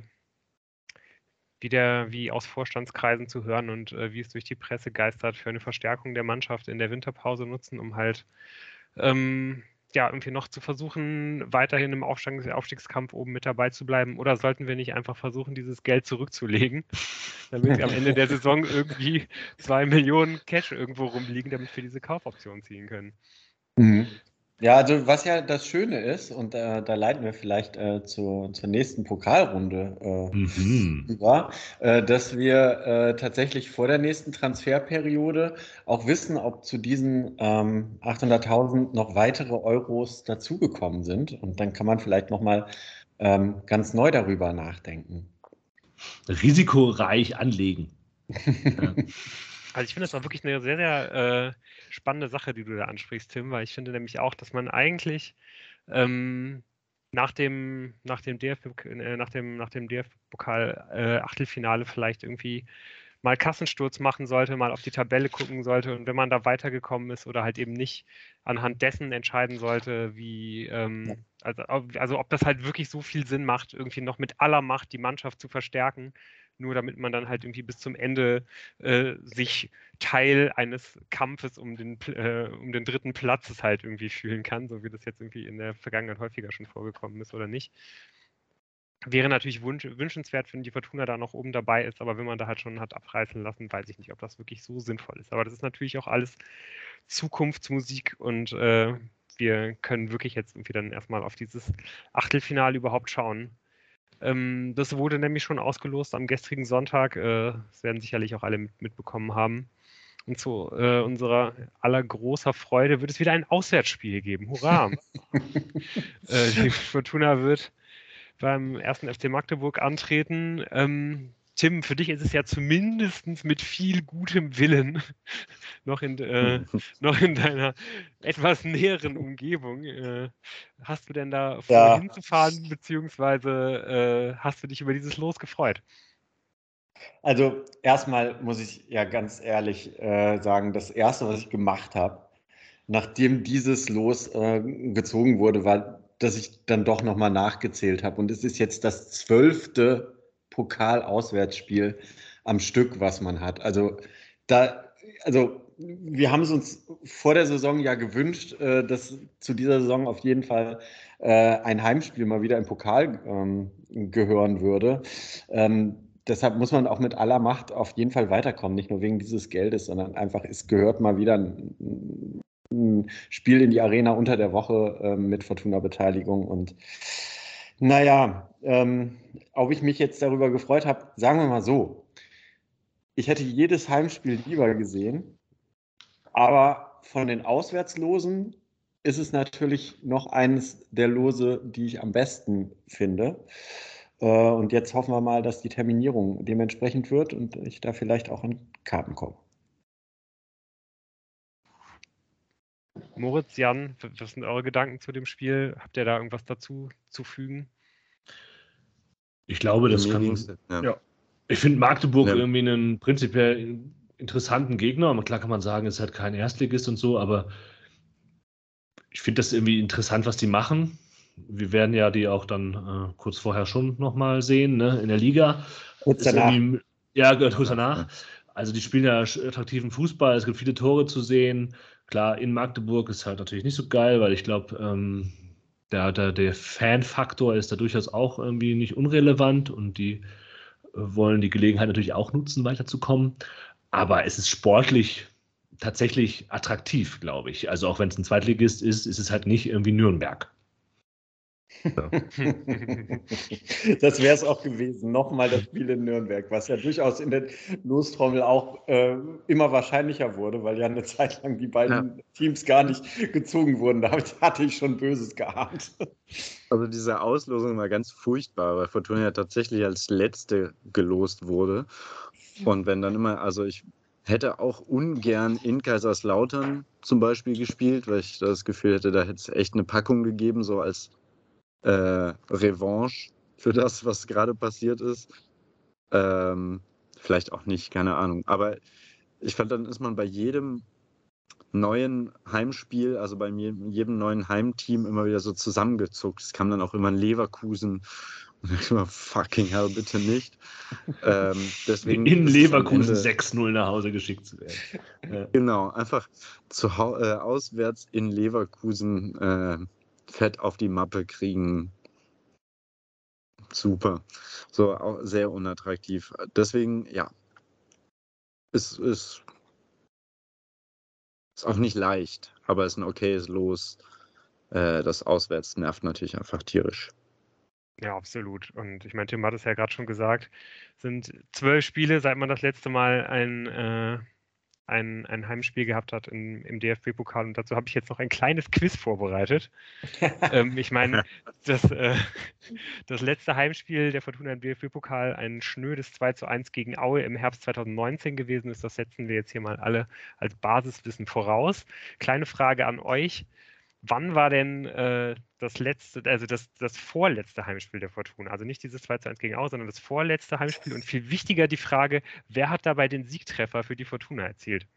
aus Vorstandskreisen zu hören und wie es durch die Presse geistert, für eine Verstärkung der Mannschaft in der Winterpause nutzen, um halt irgendwie noch zu versuchen, weiterhin im Aufstiegskampf oben mit dabei zu bleiben? Oder sollten wir nicht einfach versuchen, dieses Geld zurückzulegen, damit am Ende der Saison irgendwie 2 Millionen Cash irgendwo rumliegen, damit wir diese Kaufoption ziehen können? Mhm. Ja, also was ja das Schöne ist, und da leiten wir vielleicht zur nächsten Pokalrunde über, dass wir tatsächlich vor der nächsten Transferperiode auch wissen, ob zu diesen 800.000 noch weitere Euros dazugekommen sind. Und dann kann man vielleicht nochmal ganz neu darüber nachdenken. Risikoreich anlegen. Ja. Also ich finde das auch wirklich eine sehr, sehr spannende Sache, die du da ansprichst, Tim, weil ich finde nämlich auch, dass man eigentlich nach dem DFB-Pokal Achtelfinale vielleicht irgendwie mal Kassensturz machen sollte, mal auf die Tabelle gucken sollte und wenn man da weitergekommen ist oder halt eben nicht anhand dessen entscheiden sollte, wie also ob das halt wirklich so viel Sinn macht, irgendwie noch mit aller Macht die Mannschaft zu verstärken, nur damit man dann halt irgendwie bis zum Ende sich Teil eines Kampfes um den dritten Platz es halt irgendwie fühlen kann, so wie das jetzt irgendwie in der Vergangenheit häufiger schon vorgekommen ist oder nicht. Wäre natürlich wünschenswert, wenn die Fortuna da noch oben dabei ist, aber wenn man da halt schon hat abreißen lassen, weiß ich nicht, ob das wirklich so sinnvoll ist. Aber das ist natürlich auch alles Zukunftsmusik und wir können wirklich jetzt irgendwie dann erstmal auf dieses Achtelfinale überhaupt schauen. Das wurde nämlich schon ausgelost am gestrigen Sonntag. Das werden sicherlich auch alle mitbekommen haben. Und zu unserer aller großer Freude wird es wieder ein Auswärtsspiel geben. Hurra! Die Fortuna wird beim 1. FC Magdeburg antreten. Tim, für dich ist es ja zumindest mit viel gutem Willen noch in deiner etwas näheren Umgebung. Hast du denn da vor, hinzufahren, beziehungsweise hast du dich über dieses Los gefreut? Also erstmal muss ich ja ganz ehrlich sagen, das Erste, was ich gemacht habe, nachdem dieses Los gezogen wurde, war, dass ich dann doch nochmal nachgezählt habe. Und es ist jetzt das 12. Pokal-Auswärtsspiel am Stück, was man hat. Also wir haben es uns vor der Saison ja gewünscht, dass zu dieser Saison auf jeden Fall ein Heimspiel mal wieder im Pokal gehören würde. Deshalb muss man auch mit aller Macht auf jeden Fall weiterkommen, nicht nur wegen dieses Geldes, sondern einfach, es gehört mal wieder ein Spiel in die Arena unter der Woche mit Fortuna-Beteiligung. Und naja, ob ich mich jetzt darüber gefreut habe, sagen wir mal so, ich hätte jedes Heimspiel lieber gesehen, aber von den Auswärtslosen ist es natürlich noch eines der Lose, die ich am besten finde. Und jetzt hoffen wir mal, dass die Terminierung dementsprechend wird und ich da vielleicht auch an Karten komme. Moritz, Jan, was sind eure Gedanken zu dem Spiel? Habt ihr da irgendwas dazu zu fügen? Ich glaube, das kann. Ja. Ich finde Magdeburg irgendwie einen prinzipiell interessanten Gegner. Aber klar kann man sagen, es ist halt kein Erstligist und so, aber ich finde das irgendwie interessant, was die machen. Wir werden ja die auch dann kurz vorher schon nochmal sehen, ne, in der Liga. Kurz danach. Kurz danach. Also die spielen ja attraktiven Fußball, es gibt viele Tore zu sehen. Klar, in Magdeburg ist halt natürlich nicht so geil, weil ich glaube, der Fan-Faktor ist da durchaus auch irgendwie nicht unrelevant und die wollen die Gelegenheit natürlich auch nutzen, weiterzukommen. Aber es ist sportlich tatsächlich attraktiv, glaube ich. Also auch wenn es ein Zweitligist ist, ist es halt nicht irgendwie Nürnberg. Ja. Das wäre es auch gewesen. Nochmal das Spiel in Nürnberg, was ja durchaus in der Lostrommel auch immer wahrscheinlicher wurde, weil ja eine Zeit lang die beiden Teams gar nicht gezogen wurden. Da hatte ich schon Böses geahnt. Also diese Auslosung war ganz furchtbar, weil Fortuna ja tatsächlich als Letzte gelost wurde. Und wenn dann immer, also ich hätte auch ungern in Kaiserslautern zum Beispiel gespielt, weil ich das Gefühl hätte, da hätte es echt eine Packung gegeben, so als Revanche für das, was gerade passiert ist. Vielleicht auch nicht, keine Ahnung. Aber ich fand, dann ist man bei jedem neuen Heimspiel, also bei jedem neuen Heimteam immer wieder so zusammengezuckt. Es kam dann auch immer ein Leverkusen. Und ich war fucking hell, bitte nicht. Deswegen in Leverkusen 6-0 nach Hause geschickt zu werden. Ja. Genau, einfach auswärts in Leverkusen Fett auf die Mappe kriegen. Super. So, auch sehr unattraktiv. Deswegen, ja, ist auch nicht leicht, aber ist ein okayes Los. das auswärts nervt natürlich einfach tierisch. Ja, absolut. Und ich meine, Tim hat es ja gerade schon gesagt, sind 12 Spiele, seit man das letzte Mal ein Heimspiel gehabt hat im DFB-Pokal. Und dazu habe ich jetzt noch ein kleines Quiz vorbereitet. Ich meine, das letzte Heimspiel der Fortuna im DFB-Pokal, ein schnödes 2:1 gegen Aue im Herbst 2019 gewesen ist. Das setzen wir jetzt hier mal alle als Basiswissen voraus. Kleine Frage an euch. Wann war denn das letzte, also das vorletzte Heimspiel der Fortuna? Also nicht dieses 2:1 gegen Aue, sondern das vorletzte Heimspiel. Und viel wichtiger die Frage, wer hat dabei den Siegtreffer für die Fortuna erzielt?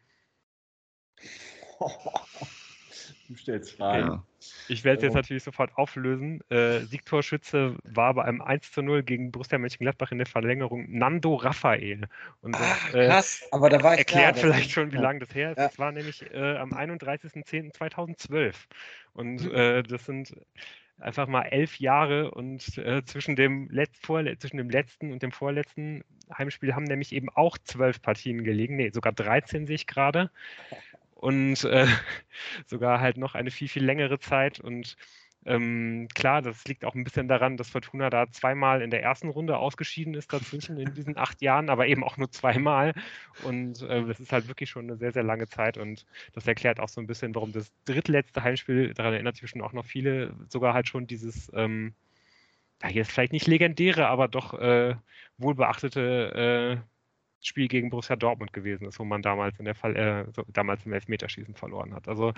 Du stellst Fragen. Ja. Ich werde es jetzt natürlich sofort auflösen. Siegtorschütze war bei einem 1:0 gegen Borussia Mönchengladbach in der Verlängerung Nando Raphael. Und das Krass, aber da war ich erklärt da. vielleicht schon, wie lange das her ist. Ja. Das war nämlich am 31.10.2012. Und das sind einfach mal 11 Jahre und zwischen dem letzten und dem vorletzten Heimspiel haben nämlich eben auch 12 Partien gelegen. Nee, sogar 13 sehe ich gerade. Und sogar halt noch eine viel, viel längere Zeit. Und klar, das liegt auch ein bisschen daran, dass Fortuna da zweimal in der ersten Runde ausgeschieden ist dazwischen in diesen 8 Jahren, aber eben auch nur zweimal. Und das ist halt wirklich schon eine sehr, sehr lange Zeit. Und das erklärt auch so ein bisschen, warum das drittletzte Heimspiel, daran erinnert sich bestimmt auch noch viele, sogar halt schon dieses, jetzt vielleicht nicht legendäre, aber doch wohlbeachtete Spiel gegen Borussia Dortmund gewesen ist, wo man damals damals im Elfmeterschießen verloren hat. Also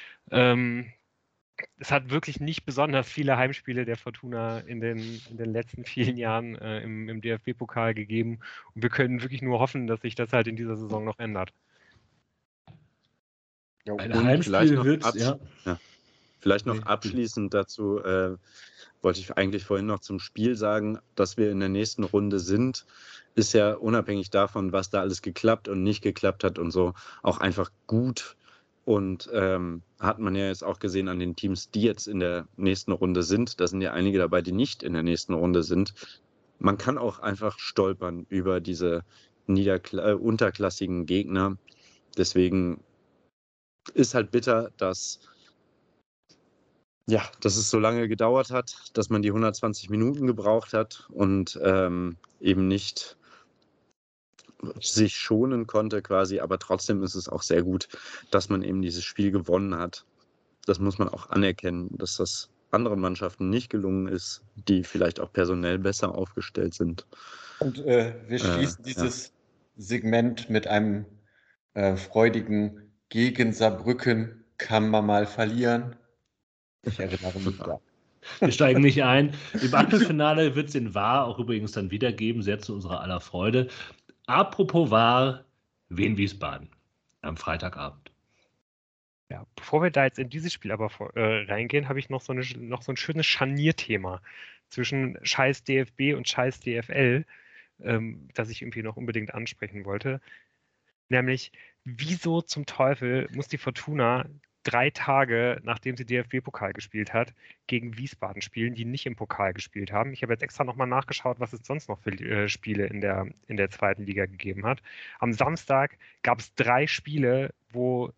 es hat wirklich nicht besonders viele Heimspiele der Fortuna in den letzten vielen Jahren im DFB-Pokal gegeben. Und wir können wirklich nur hoffen, dass sich das halt in dieser Saison noch ändert. Ein Heimspiel wird, Vielleicht noch abschließend dazu wollte ich eigentlich vorhin noch zum Spiel sagen, dass wir in der nächsten Runde sind, ist ja unabhängig davon, was da alles geklappt und nicht geklappt hat und so, auch einfach gut. Und hat man ja jetzt auch gesehen an den Teams, die jetzt in der nächsten Runde sind. Da sind ja einige dabei, die nicht in der nächsten Runde sind. Man kann auch einfach stolpern über diese unterklassigen Gegner. Deswegen ist halt bitter, dass es so lange gedauert hat, dass man die 120 Minuten gebraucht hat und eben nicht sich schonen konnte quasi, aber trotzdem ist es auch sehr gut, dass man eben dieses Spiel gewonnen hat. Das muss man auch anerkennen, dass das anderen Mannschaften nicht gelungen ist, die vielleicht auch personell besser aufgestellt sind. Und wir schließen dieses Segment mit einem freudigen gegen Saarbrücken kann man mal verlieren. Ich erinnere mich da. Wir steigen nicht ein. Im Achtelfinale wird es in War auch übrigens dann wieder geben, sehr zu unserer aller Freude. Apropos War, Wien Wiesbaden am Freitagabend. Ja, bevor wir da jetzt in dieses Spiel aber reingehen, habe ich noch so ein schönes Scharnierthema zwischen scheiß DFB und scheiß DFL, das ich irgendwie noch unbedingt ansprechen wollte. Nämlich, wieso zum Teufel muss die Fortuna 3 Tage, nachdem sie DFB-Pokal gespielt hat, gegen Wiesbaden spielen, die nicht im Pokal gespielt haben? Ich habe jetzt extra nochmal nachgeschaut, was es sonst noch für Spiele in der zweiten Liga gegeben hat. Am Samstag gab es 3 Spiele, wo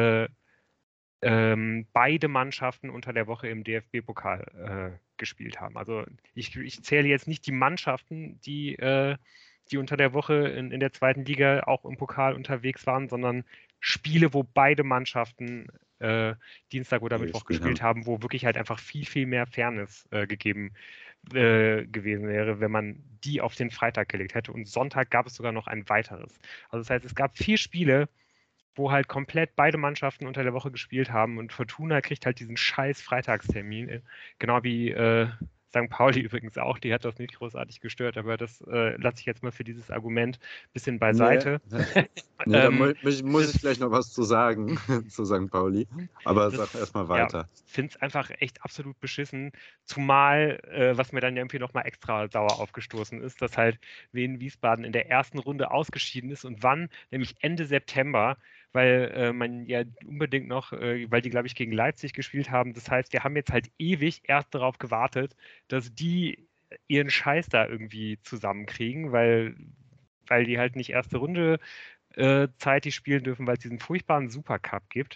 beide Mannschaften unter der Woche im DFB-Pokal gespielt haben. Also ich zähle jetzt nicht die Mannschaften, die unter der Woche in der zweiten Liga auch im Pokal unterwegs waren, sondern Spiele, wo beide Mannschaften Dienstag oder Mittwoch gespielt haben, wo wirklich halt einfach viel, viel mehr Fairness gewesen wäre, wenn man die auf den Freitag gelegt hätte. Und Sonntag gab es sogar noch ein weiteres. Also das heißt, es gab 4 Spiele, wo halt komplett beide Mannschaften unter der Woche gespielt haben und Fortuna kriegt halt diesen scheiß Freitagstermin, genau wie St. Pauli übrigens auch, die hat das nicht großartig gestört, aber das lasse ich jetzt mal für dieses Argument ein bisschen beiseite. Da muss ich gleich noch was zu sagen zu St. Pauli, aber sag erstmal weiter. Ja, ich finde es einfach echt absolut beschissen, zumal, was mir dann ja irgendwie nochmal extra sauer aufgestoßen ist, dass halt Wien Wiesbaden in der ersten Runde ausgeschieden ist und wann? Nämlich Ende September, weil man ja unbedingt noch, weil die, glaube ich, gegen Leipzig gespielt haben. Das heißt, wir haben jetzt halt ewig erst darauf gewartet, dass die ihren Scheiß da irgendwie zusammenkriegen, weil die halt nicht erste Runde zeitig spielen dürfen, weil es diesen furchtbaren Supercup gibt.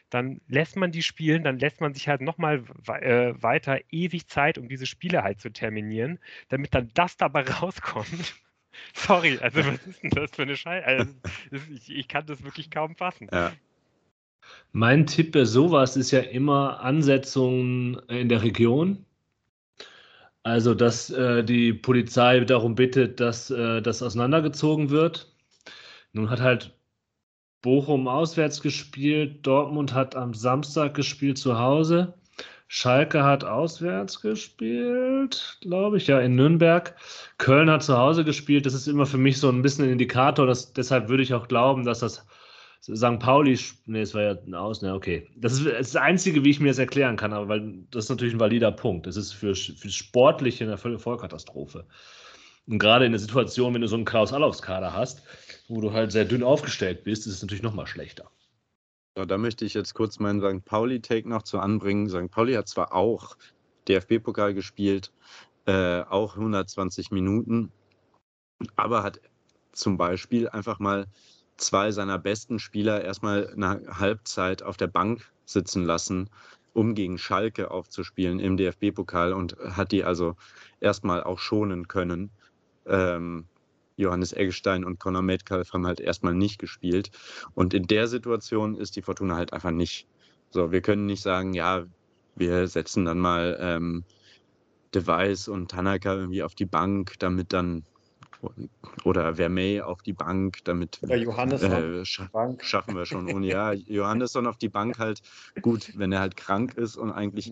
dann lässt man die spielen, dann lässt man sich halt nochmal weiter ewig Zeit, um diese Spiele halt zu terminieren, damit dann das dabei rauskommt. Sorry, also was ist denn das für eine Scheiße? Also, ich kann das wirklich kaum fassen. Ja. Mein Tipp bei sowas ist ja immer Ansetzungen in der Region. Also, dass die Polizei darum bittet, dass das auseinandergezogen wird. Nun hat halt Bochum auswärts gespielt, Dortmund hat am Samstag gespielt zu Hause, Schalke hat auswärts gespielt, glaube ich, ja, in Nürnberg. Köln hat zu Hause gespielt. Das ist immer für mich so ein bisschen ein Indikator. Deshalb würde ich auch glauben, dass das St. Pauli, nee, es war ja ein Aus, ne, okay. Das ist das Einzige, wie ich mir das erklären kann, aber weil das ist natürlich ein valider Punkt. Das ist für Sportliche eine Vollkatastrophe. Und gerade in der Situation, wenn du so einen Klaus-Allofs-Kader hast, wo du halt sehr dünn aufgestellt bist, ist es natürlich noch mal schlechter. So, da möchte ich jetzt kurz meinen St. Pauli-Take noch zu anbringen. St. Pauli hat zwar auch DFB-Pokal gespielt, auch 120 Minuten, aber hat zum Beispiel einfach mal 2 seiner besten Spieler erstmal eine Halbzeit auf der Bank sitzen lassen, um gegen Schalke aufzuspielen im DFB-Pokal und hat die also erstmal auch schonen können. Johannes Eggestein und Conor Metcalf haben halt erstmal nicht gespielt. Und in der Situation ist die Fortuna halt einfach nicht. So, wir können nicht sagen, ja, wir setzen dann mal De Wijs und Tanaka irgendwie auf die Bank, damit dann, oder Vermey auf die Bank, damit Oder Johannesson Bank. schaffen wir schon ohne. Ja, Johannesson auf die Bank halt, gut, wenn er halt krank ist und eigentlich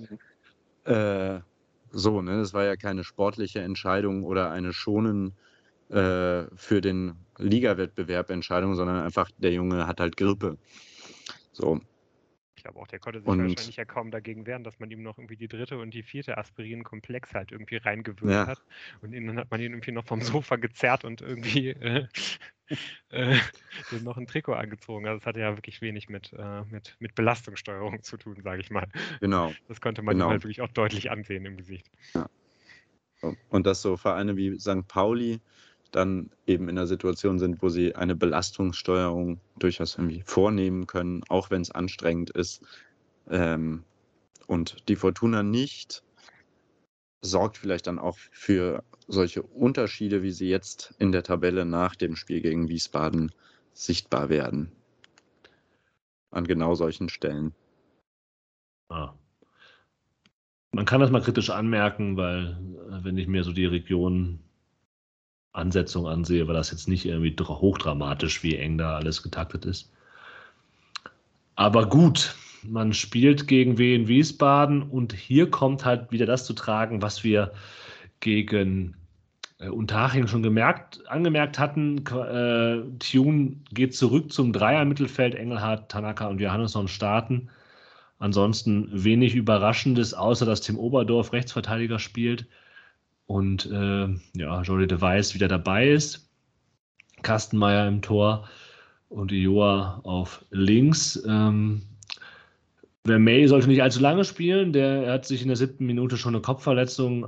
so, ne, das war ja keine sportliche Entscheidung oder eine schonen für den Ligawettbewerb Entscheidung, sondern einfach der Junge hat halt Grippe. So. Ich glaube auch, der konnte sich Und- wahrscheinlich ja kaum dagegen wehren, dass man ihm noch irgendwie die 3. und die 4. Aspirin-Komplex halt irgendwie reingewürgt Ja. hat. Und dann hat man ihn irgendwie noch vom Sofa gezerrt und irgendwie dem noch ein Trikot angezogen. Also es hatte ja wirklich wenig mit Belastungssteuerung zu tun, sage ich mal. Genau. Das konnte man ihm halt wirklich auch deutlich ansehen im Gesicht. So. Und dass so Vereine wie St. Pauli dann eben in der Situation sind, wo sie eine Belastungssteuerung durchaus irgendwie vornehmen können, auch wenn es anstrengend ist. Und die Fortuna nicht, sorgt vielleicht dann auch für solche Unterschiede, wie sie jetzt in der Tabelle nach dem Spiel gegen Wiesbaden sichtbar werden. An genau solchen Stellen. Ja. Man kann das mal kritisch anmerken, weil wenn ich mir so die Region Ansetzung ansehe, war das jetzt nicht irgendwie hochdramatisch, wie eng da alles getaktet ist. Aber gut, man spielt gegen Wien Wiesbaden und hier kommt halt wieder das zu tragen, was wir gegen Unterhaching schon angemerkt hatten. Thune geht zurück zum Dreier-Mittelfeld. Engelhardt, Tanaka und Johannesson starten. Ansonsten wenig Überraschendes, außer dass Tim Oberdorf Rechtsverteidiger spielt und Jordi de Wijs wieder dabei ist. Kastenmeier im Tor und Joa auf links. Vermey sollte nicht allzu lange spielen. Er hat sich in der 7. Minute schon eine Kopfverletzung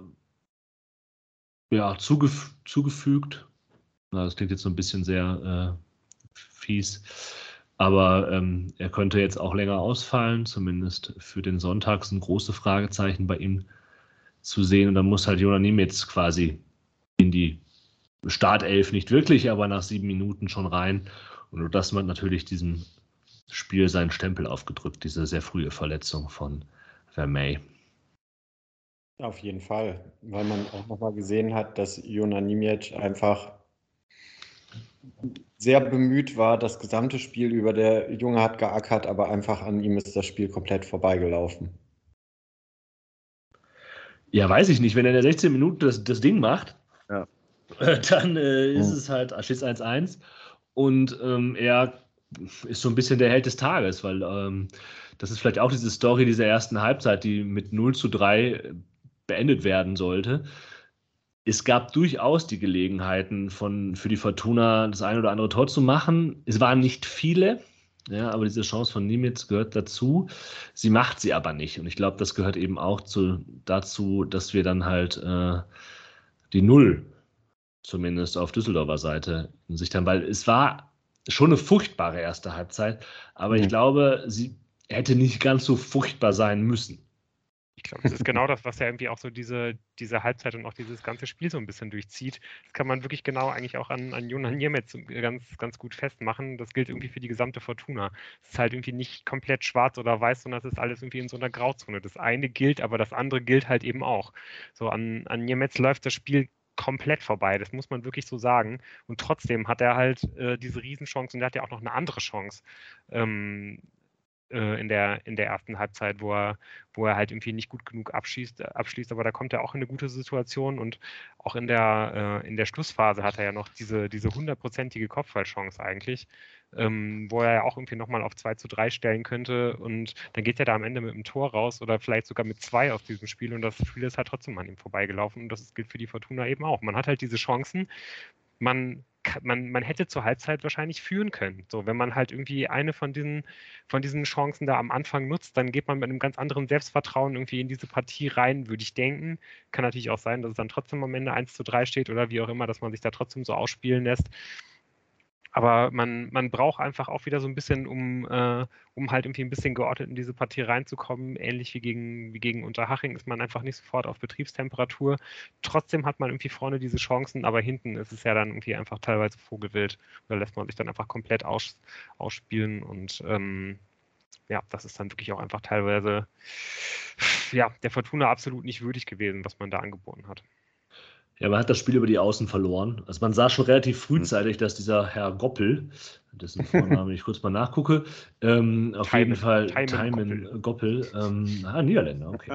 zugefügt. Das klingt jetzt so ein bisschen sehr fies. Aber er könnte jetzt auch länger ausfallen. Zumindest für den Sonntag sind große Fragezeichen bei ihm zu sehen. Und dann muss halt Jonas Niemetz quasi in die Startelf, nicht wirklich, aber nach 7 Minuten schon rein. Und das hat natürlich diesem Spiel seinen Stempel aufgedrückt, diese sehr frühe Verletzung von Vermey. Auf jeden Fall, weil man auch nochmal gesehen hat, dass Jonas Niemetz einfach sehr bemüht war, das gesamte Spiel über. Der Junge hat geackert, aber einfach an ihm ist das Spiel komplett vorbeigelaufen. Ja, weiß ich nicht. Wenn er in der 16 Minuten das Ding macht, Ja. dann ist es halt Schiss 1-1 und er ist so ein bisschen der Held des Tages, weil das ist vielleicht auch diese Story dieser ersten Halbzeit, die mit 0-3 beendet werden sollte. Es gab durchaus die Gelegenheiten für die Fortuna, das eine oder andere Tor zu machen. Es waren nicht viele, ja, aber diese Chance von Niemetz gehört dazu. Sie macht sie aber nicht. Und ich glaube, das gehört eben auch dazu, dass wir dann halt die 0 zumindest auf Düsseldorfer Seite in Sicht haben, weil es war schon eine furchtbare erste Halbzeit, aber ich glaube, sie hätte nicht ganz so furchtbar sein müssen. Ich glaube, das ist genau das, was ja irgendwie auch so diese Halbzeit und auch dieses ganze Spiel so ein bisschen durchzieht. Das kann man wirklich genau eigentlich auch an Jonas Niemetz ganz, ganz gut festmachen. Das gilt irgendwie für die gesamte Fortuna. Es ist halt irgendwie nicht komplett schwarz oder weiß, sondern es ist alles irgendwie in so einer Grauzone. Das eine gilt, aber das andere gilt halt eben auch. So an Niemetz läuft das Spiel komplett vorbei, das muss man wirklich so sagen. Und trotzdem hat er halt diese Riesenchance und er hat ja auch noch eine andere Chance. In der ersten Halbzeit, wo er halt irgendwie nicht gut genug abschließt, aber da kommt er auch in eine gute Situation und auch in der Schlussphase hat er ja noch diese 100%ige Kopfballchance eigentlich, wo er ja auch irgendwie nochmal auf 2:3 stellen könnte und dann geht er da am Ende mit einem Tor raus oder vielleicht sogar mit 2 aus diesem Spiel und das Spiel ist halt trotzdem an ihm vorbeigelaufen und das gilt für die Fortuna eben auch. Man hat halt diese Chancen, man hätte zur Halbzeit wahrscheinlich führen können. So, wenn man halt irgendwie eine von diesen Chancen da am Anfang nutzt, dann geht man mit einem ganz anderen Selbstvertrauen irgendwie in diese Partie rein, würde ich denken. Kann natürlich auch sein, dass es dann trotzdem am Ende 1:3 steht oder wie auch immer, dass man sich da trotzdem so ausspielen lässt. Aber man braucht einfach auch wieder so ein bisschen, um halt irgendwie ein bisschen geordnet in diese Partie reinzukommen. Ähnlich wie gegen Unterhaching ist man einfach nicht sofort auf Betriebstemperatur. Trotzdem hat man irgendwie vorne diese Chancen, aber hinten ist es ja dann irgendwie einfach teilweise vogelwild. Da lässt man sich dann einfach komplett ausspielen und ja, das ist dann wirklich auch einfach teilweise ja, der Fortuna absolut nicht würdig gewesen, was man da angeboten hat. Ja, man hat das Spiel über die Außen verloren. Also man sah schon relativ frühzeitig, dass dieser Herr Goppel, dessen Vorname ich kurz mal nachgucke, auf jeden Fall Thymen Goppel, Niederländer, okay.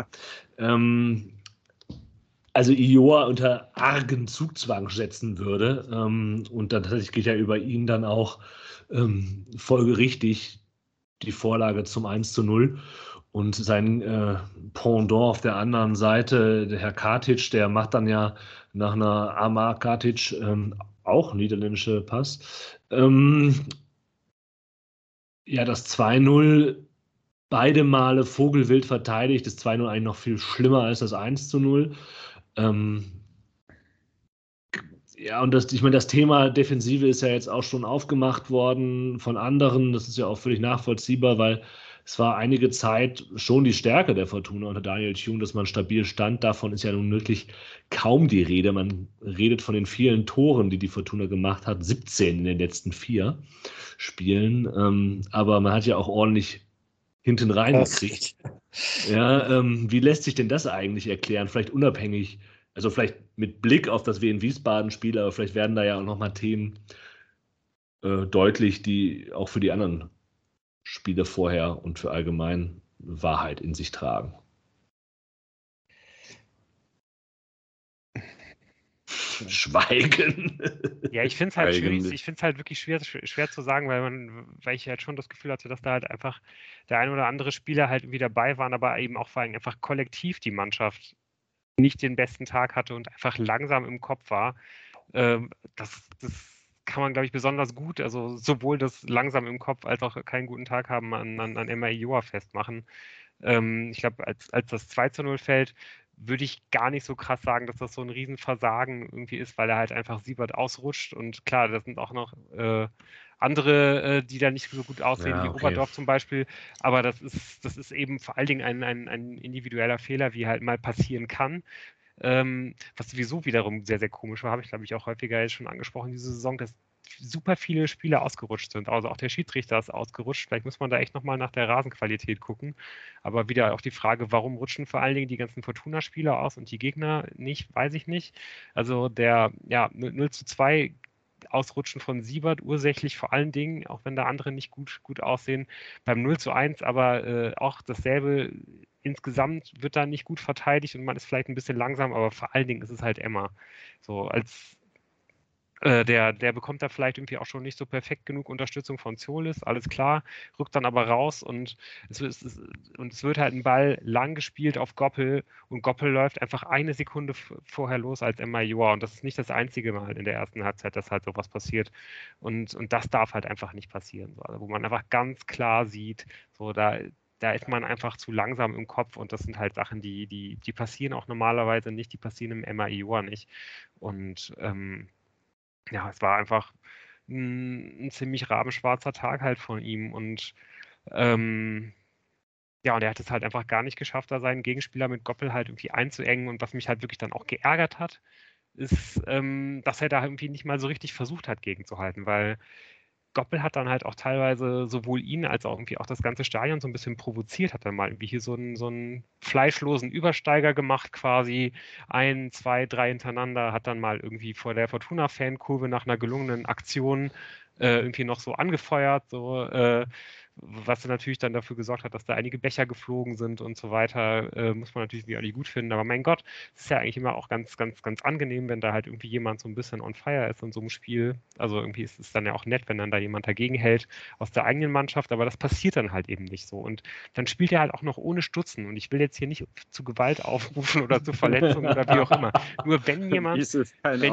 Also Ioa unter argen Zugzwang setzen würde. Und dann tatsächlich geht ja über ihn dann auch folgerichtig die Vorlage zum 1:0. Und sein Pendant auf der anderen Seite, der Herr Katic, der macht dann ja nach einer Amar Katic auch niederländische Pass. Ja, das 2:0 beide Male vogelwild verteidigt. Das 2:0 eigentlich noch viel schlimmer als das 1:0. Ja, und ich meine, das Thema Defensive ist ja jetzt auch schon aufgemacht worden von anderen. Das ist ja auch völlig nachvollziehbar, weil es war einige Zeit schon die Stärke der Fortuna unter Daniel Thune, dass man stabil stand. Davon ist ja nun wirklich kaum die Rede. Man redet von den vielen Toren, die die Fortuna gemacht hat, 17 in den letzten 4 Spielen. Aber man hat ja auch ordentlich hinten reingekriegt. Ja, wie lässt sich denn das eigentlich erklären? Vielleicht unabhängig, also vielleicht mit Blick auf das Wien Wiesbaden-Spiel, aber vielleicht werden da ja auch nochmal Themen deutlich, die auch für die anderen Spiele vorher und für allgemein Wahrheit in sich tragen. Schweigen. Ja, ich finde es halt schwierig, ich finde es halt wirklich schwer zu sagen, weil ich halt schon das Gefühl hatte, dass da halt einfach der ein oder andere Spieler halt irgendwie dabei waren, aber eben auch vor allem einfach kollektiv die Mannschaft nicht den besten Tag hatte und einfach langsam im Kopf war. Das kann man, glaube ich, besonders gut, also sowohl das langsam im Kopf als auch keinen guten Tag haben an Emma Ioa festmachen. Ich glaube, als das 2:0 fällt, würde ich gar nicht so krass sagen, dass das so ein Riesenversagen irgendwie ist, weil er halt einfach Siebert ausrutscht. Und klar, das sind auch noch andere, die da nicht so gut aussehen, wie Oberdorf zum Beispiel. Aber das ist eben vor allen Dingen ein individueller Fehler, wie halt mal passieren kann. Was sowieso wiederum sehr, sehr komisch war, habe ich, glaube ich, auch häufiger jetzt schon angesprochen, diese Saison, dass super viele Spieler ausgerutscht sind. Also auch der Schiedsrichter ist ausgerutscht. Vielleicht muss man da echt nochmal nach der Rasenqualität gucken. Aber wieder auch die Frage, warum rutschen vor allen Dingen die ganzen Fortuna-Spieler aus und die Gegner nicht, weiß ich nicht. Also der 0:2 Ausrutschen von Siebert ursächlich vor allen Dingen, auch wenn da andere nicht gut aussehen. Beim 0:1 aber auch dasselbe. Insgesamt wird da nicht gut verteidigt und man ist vielleicht ein bisschen langsam, aber vor allen Dingen ist es halt Emma. So als der bekommt da vielleicht irgendwie auch schon nicht so perfekt genug Unterstützung von Zolis, alles klar, rückt dann aber raus und es wird halt ein Ball lang gespielt auf Goppel und Goppel läuft einfach eine Sekunde vorher los als Emma Ioa und das ist nicht das einzige Mal in der ersten Halbzeit, dass halt sowas passiert und das darf halt einfach nicht passieren, so. Also, wo man einfach ganz klar sieht, so da ist man einfach zu langsam im Kopf und das sind halt Sachen, die passieren auch normalerweise nicht, die passieren im Emma Ioa nicht und ja, es war einfach ein ziemlich rabenschwarzer Tag halt von ihm und Ja, und er hat es halt einfach gar nicht geschafft, da seinen Gegenspieler mit Goppel halt irgendwie einzuengen. Und was mich halt wirklich dann auch geärgert hat, ist, dass er da irgendwie nicht mal so richtig versucht hat, gegenzuhalten, weil Goppel hat dann halt auch teilweise sowohl ihn als auch irgendwie auch das ganze Stadion so ein bisschen provoziert, hat dann mal irgendwie hier so einen fleischlosen Übersteiger gemacht, quasi 1, 2, 3 hintereinander, hat dann mal irgendwie vor der Fortuna-Fankurve nach einer gelungenen Aktion irgendwie noch so angefeuert, so was dann natürlich dann dafür gesorgt hat, dass da einige Becher geflogen sind und so weiter, muss man natürlich auch nicht gut finden. Aber mein Gott, es ist ja eigentlich immer auch ganz, ganz, ganz angenehm, wenn da halt irgendwie jemand so ein bisschen on fire ist in so einem Spiel. Also irgendwie ist es dann ja auch nett, wenn dann da jemand dagegen hält aus der eigenen Mannschaft, aber das passiert dann halt eben nicht so. Und dann spielt er halt auch noch ohne Stutzen. Und ich will jetzt hier nicht zu Gewalt aufrufen oder zu Verletzungen oder wie auch immer. Nur wenn jemand so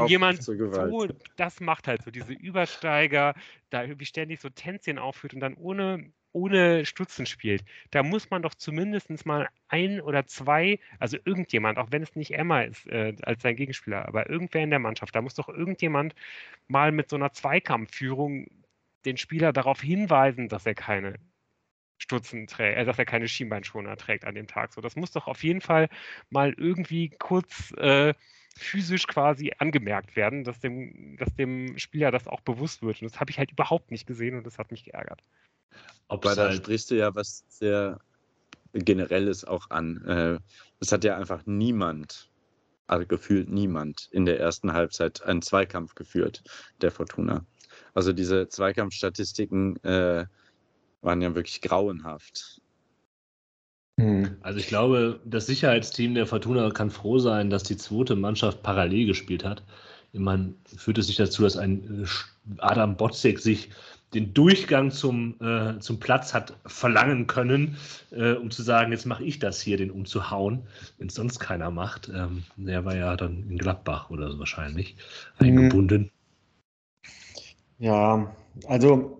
das macht, halt so diese Übersteiger, da irgendwie ständig so Tänzchen aufführt und dann ohne Stutzen spielt, da muss man doch zumindest mal 1 oder 2, also irgendjemand, auch wenn es nicht Emma ist als sein Gegenspieler, aber irgendwer in der Mannschaft, da muss doch irgendjemand mal mit so einer Zweikampfführung den Spieler darauf hinweisen, dass er keine Stutzen trägt, dass er keine Schienbeinschoner trägt an dem Tag. So, das muss doch auf jeden Fall mal irgendwie kurz physisch quasi angemerkt werden, dass dem Spieler das auch bewusst wird. Und das habe ich halt überhaupt nicht gesehen und das hat mich geärgert. Aber da sprichst du ja was sehr Generelles auch an. Es hat ja einfach niemand, also gefühlt niemand, in der ersten Halbzeit einen Zweikampf geführt, der Fortuna. Also diese Zweikampfstatistiken waren ja wirklich grauenhaft. Also ich glaube, das Sicherheitsteam der Fortuna kann froh sein, dass die zweite Mannschaft parallel gespielt hat. Man führt es sich dazu, dass ein Adam Botzek sich den Durchgang zum Platz hat verlangen können, um zu sagen, jetzt mache ich das hier, den umzuhauen, wenn es sonst keiner macht. Der war ja dann in Gladbach oder so wahrscheinlich eingebunden. Ja, also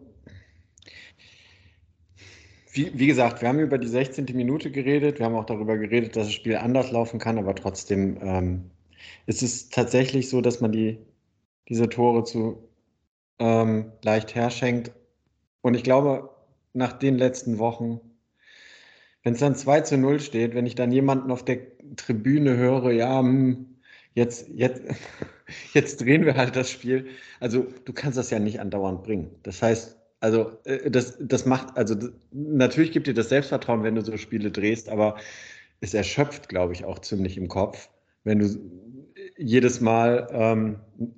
wie gesagt, wir haben über die 16. Minute geredet, wir haben auch darüber geredet, dass das Spiel anders laufen kann, aber trotzdem ist es tatsächlich so, dass man diese Tore zu leicht herschenkt. Und ich glaube, nach den letzten Wochen, wenn es dann 2:0 steht, wenn ich dann jemanden auf der Tribüne höre, ja, jetzt jetzt drehen wir halt das Spiel. Also du kannst das ja nicht andauernd bringen. Das heißt, also das macht, also natürlich gibt dir das Selbstvertrauen, wenn du so Spiele drehst, aber es erschöpft, glaube ich, auch ziemlich im Kopf, wenn du jedes Mal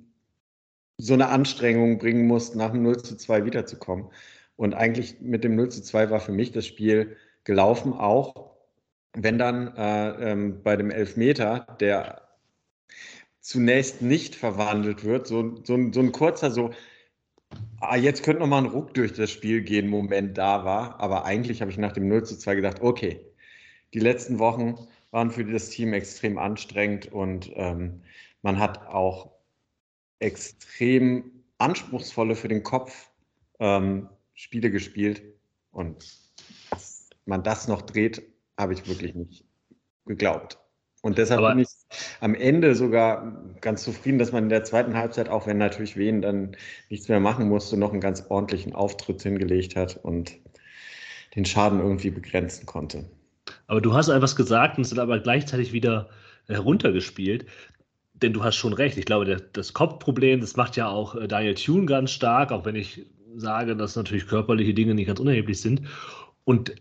so eine Anstrengung bringen musst, nach dem 0:2 wiederzukommen. Und eigentlich mit dem 0:2 war für mich das Spiel gelaufen, auch wenn dann bei dem Elfmeter, der zunächst nicht verwandelt wird, so ein kurzer, jetzt könnte noch mal ein Ruck durch das Spiel gehen, Moment da war. Aber eigentlich habe ich nach dem 0:2 gedacht, okay, die letzten Wochen waren für das Team extrem anstrengend und man hat auch extrem anspruchsvolle für den Kopf Spiele gespielt. Und dass man das noch dreht, habe ich wirklich nicht geglaubt. Und deshalb bin ich am Ende sogar ganz zufrieden, dass man in der zweiten Halbzeit, auch wenn natürlich Wien dann nichts mehr machen musste, noch einen ganz ordentlichen Auftritt hingelegt hat und den Schaden irgendwie begrenzen konnte. Aber du hast etwas gesagt und es hat aber gleichzeitig wieder heruntergespielt. Denn du hast schon recht. Ich glaube, das Kopfproblem, das macht ja auch Daniel Thune ganz stark, auch wenn ich sage, dass natürlich körperliche Dinge nicht ganz unerheblich sind. Und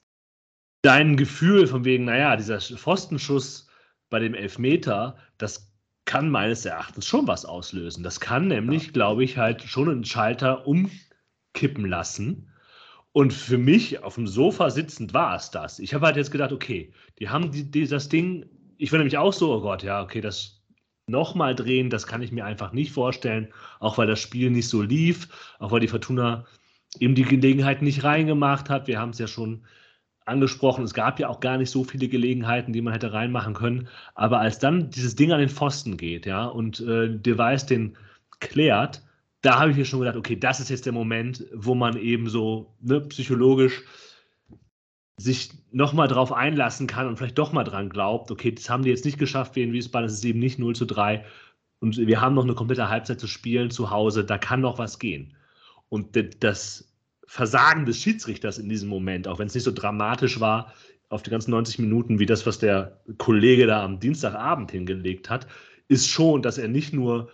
dein Gefühl von wegen, naja, dieser Pfostenschuss bei dem Elfmeter, das kann meines Erachtens schon was auslösen. Das kann nämlich, glaube ich, halt schon einen Schalter umkippen lassen. Und für mich auf dem Sofa sitzend war es das. Ich habe halt jetzt gedacht, okay, die haben das Ding, ich war nämlich auch so, oh Gott, ja, okay, das nochmal drehen, das kann ich mir einfach nicht vorstellen, auch weil das Spiel nicht so lief, auch weil die Fortuna eben die Gelegenheit nicht reingemacht hat. Wir haben es ja schon angesprochen, es gab ja auch gar nicht so viele Gelegenheiten, die man hätte reinmachen können. Aber als dann dieses Ding an den Pfosten geht, ja, und Device den klärt, da habe ich mir schon gedacht, okay, das ist jetzt der Moment, wo man eben so psychologisch sich nochmal drauf einlassen kann und vielleicht doch mal dran glaubt, okay, das haben die jetzt nicht geschafft wie in Wiesbaden, das ist eben nicht 0:3 und wir haben noch eine komplette Halbzeit zu spielen zu Hause, da kann noch was gehen. Und das Versagen des Schiedsrichters in diesem Moment, auch wenn es nicht so dramatisch war auf die ganzen 90 Minuten wie das, was der Kollege da am Dienstagabend hingelegt hat, ist schon, dass er nicht nur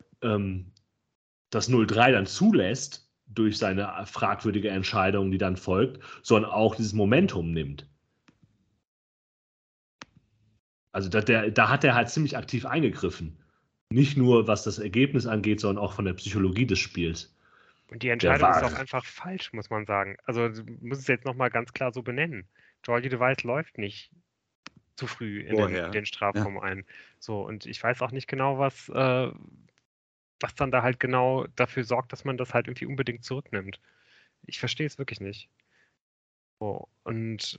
das 0-3 dann zulässt durch seine fragwürdige Entscheidung, die dann folgt, sondern auch dieses Momentum nimmt. Also da hat er halt ziemlich aktiv eingegriffen. Nicht nur, was das Ergebnis angeht, sondern auch von der Psychologie des Spiels. Und die Entscheidung ist auch einfach falsch, muss man sagen. Also du musst es jetzt nochmal ganz klar so benennen. Jordi de Wijs läuft nicht zu früh in den Strafraum ein. So, und ich weiß auch nicht genau, was dann da halt genau dafür sorgt, dass man das halt irgendwie unbedingt zurücknimmt. Ich verstehe es wirklich nicht. So, und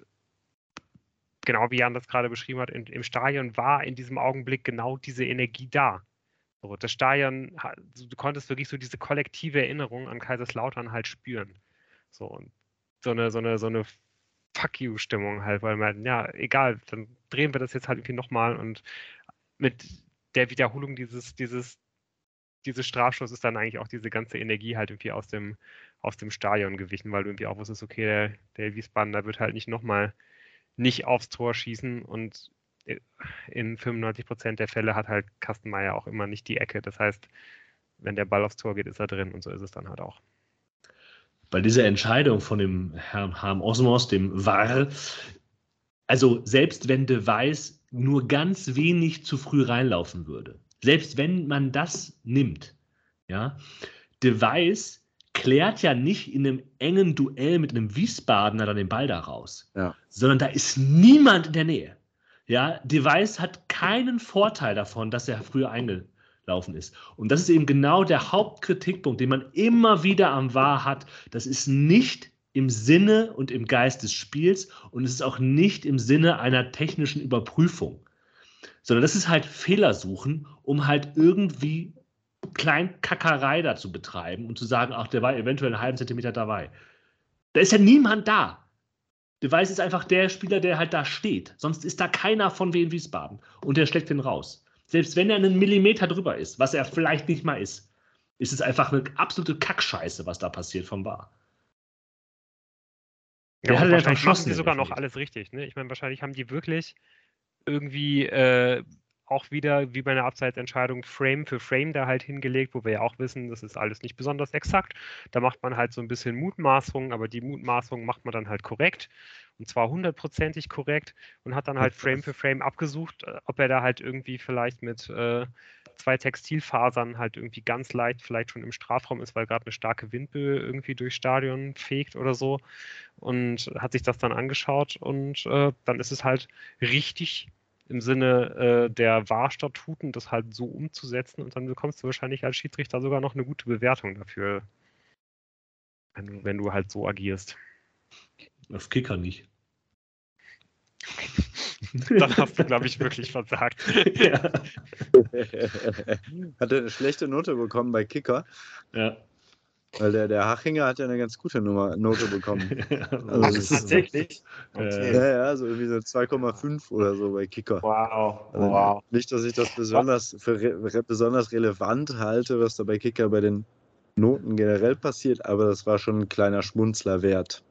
genau wie Jan das gerade beschrieben hat, im Stadion war in diesem Augenblick genau diese Energie da. So, das Stadion, du konntest wirklich so diese kollektive Erinnerung an Kaiserslautern halt spüren. So, und so eine Fuck-you-Stimmung halt, weil man, ja, egal, dann drehen wir das jetzt halt irgendwie nochmal und mit der Wiederholung dieses Strafstoß ist dann eigentlich auch diese ganze Energie halt irgendwie aus dem Stadion gewichen, weil du irgendwie auch wusstest, okay, der Wiesbadener wird halt nicht nochmal nicht aufs Tor schießen und in 95% der Fälle hat halt Kastenmeier auch immer nicht die Ecke. Das heißt, wenn der Ball aufs Tor geht, ist er drin und so ist es dann halt auch. Bei dieser Entscheidung von dem Herrn Harm Osmos, dem VAR, also selbst wenn de Wijs nur ganz wenig zu früh reinlaufen würde, selbst wenn man das nimmt, ja, de Wijs klärt ja nicht in einem engen Duell mit einem Wiesbadener dann den Ball da raus, sondern da ist niemand in der Nähe. Ja, de Wijs hat keinen Vorteil davon, dass er früher eingelaufen ist. Und das ist eben genau der Hauptkritikpunkt, den man immer wieder am VAR hat. Das ist nicht im Sinne und im Geist des Spiels und es ist auch nicht im Sinne einer technischen Überprüfung, sondern das ist halt Fehlersuchen, um halt irgendwie Kleinkackerei da zu betreiben und zu sagen, ach, der war eventuell einen halben Zentimeter dabei. Da ist ja niemand da. De Wijs ist einfach der Spieler, der halt da steht. Sonst ist da keiner von Wien Wiesbaden und der schlägt den raus. Selbst wenn er einen Millimeter drüber ist, was er vielleicht nicht mal ist es einfach eine absolute Kackscheiße, was da passiert vom VAR. Ja, hat wahrscheinlich machen sie sogar noch alles richtig. Ne? Ich meine, wahrscheinlich haben die wirklich irgendwie auch wieder wie bei einer Abseitsentscheidung Frame für Frame da halt hingelegt, wo wir ja auch wissen, das ist alles nicht besonders exakt. Da macht man halt so ein bisschen Mutmaßungen, aber die Mutmaßungen macht man dann halt korrekt und zwar 100%ig korrekt und hat dann halt Frame für Frame abgesucht, ob er da halt irgendwie vielleicht mit 2 Textilfasern halt irgendwie ganz leicht vielleicht schon im Strafraum ist, weil gerade eine starke Windböe irgendwie durchs Stadion fegt oder so und hat sich das dann angeschaut und dann ist es halt richtig im Sinne der VAR-Statuten, das halt so umzusetzen und dann bekommst du wahrscheinlich als Schiedsrichter sogar noch eine gute Bewertung dafür, wenn du halt so agierst. Auf Kicker nicht. Dann hast du, glaube ich, wirklich versagt. Ja. Hat er eine schlechte Note bekommen bei Kicker? Ja. Weil der Hachinger hat ja eine ganz gute Note bekommen. Also tatsächlich? Okay. Ja, so irgendwie so 2,5 oder so bei Kicker. Wow. Also Wow. nicht, dass ich das besonders relevant halte, was da bei Kicker bei den Noten generell passiert, aber das war schon ein kleiner Schmunzler wert.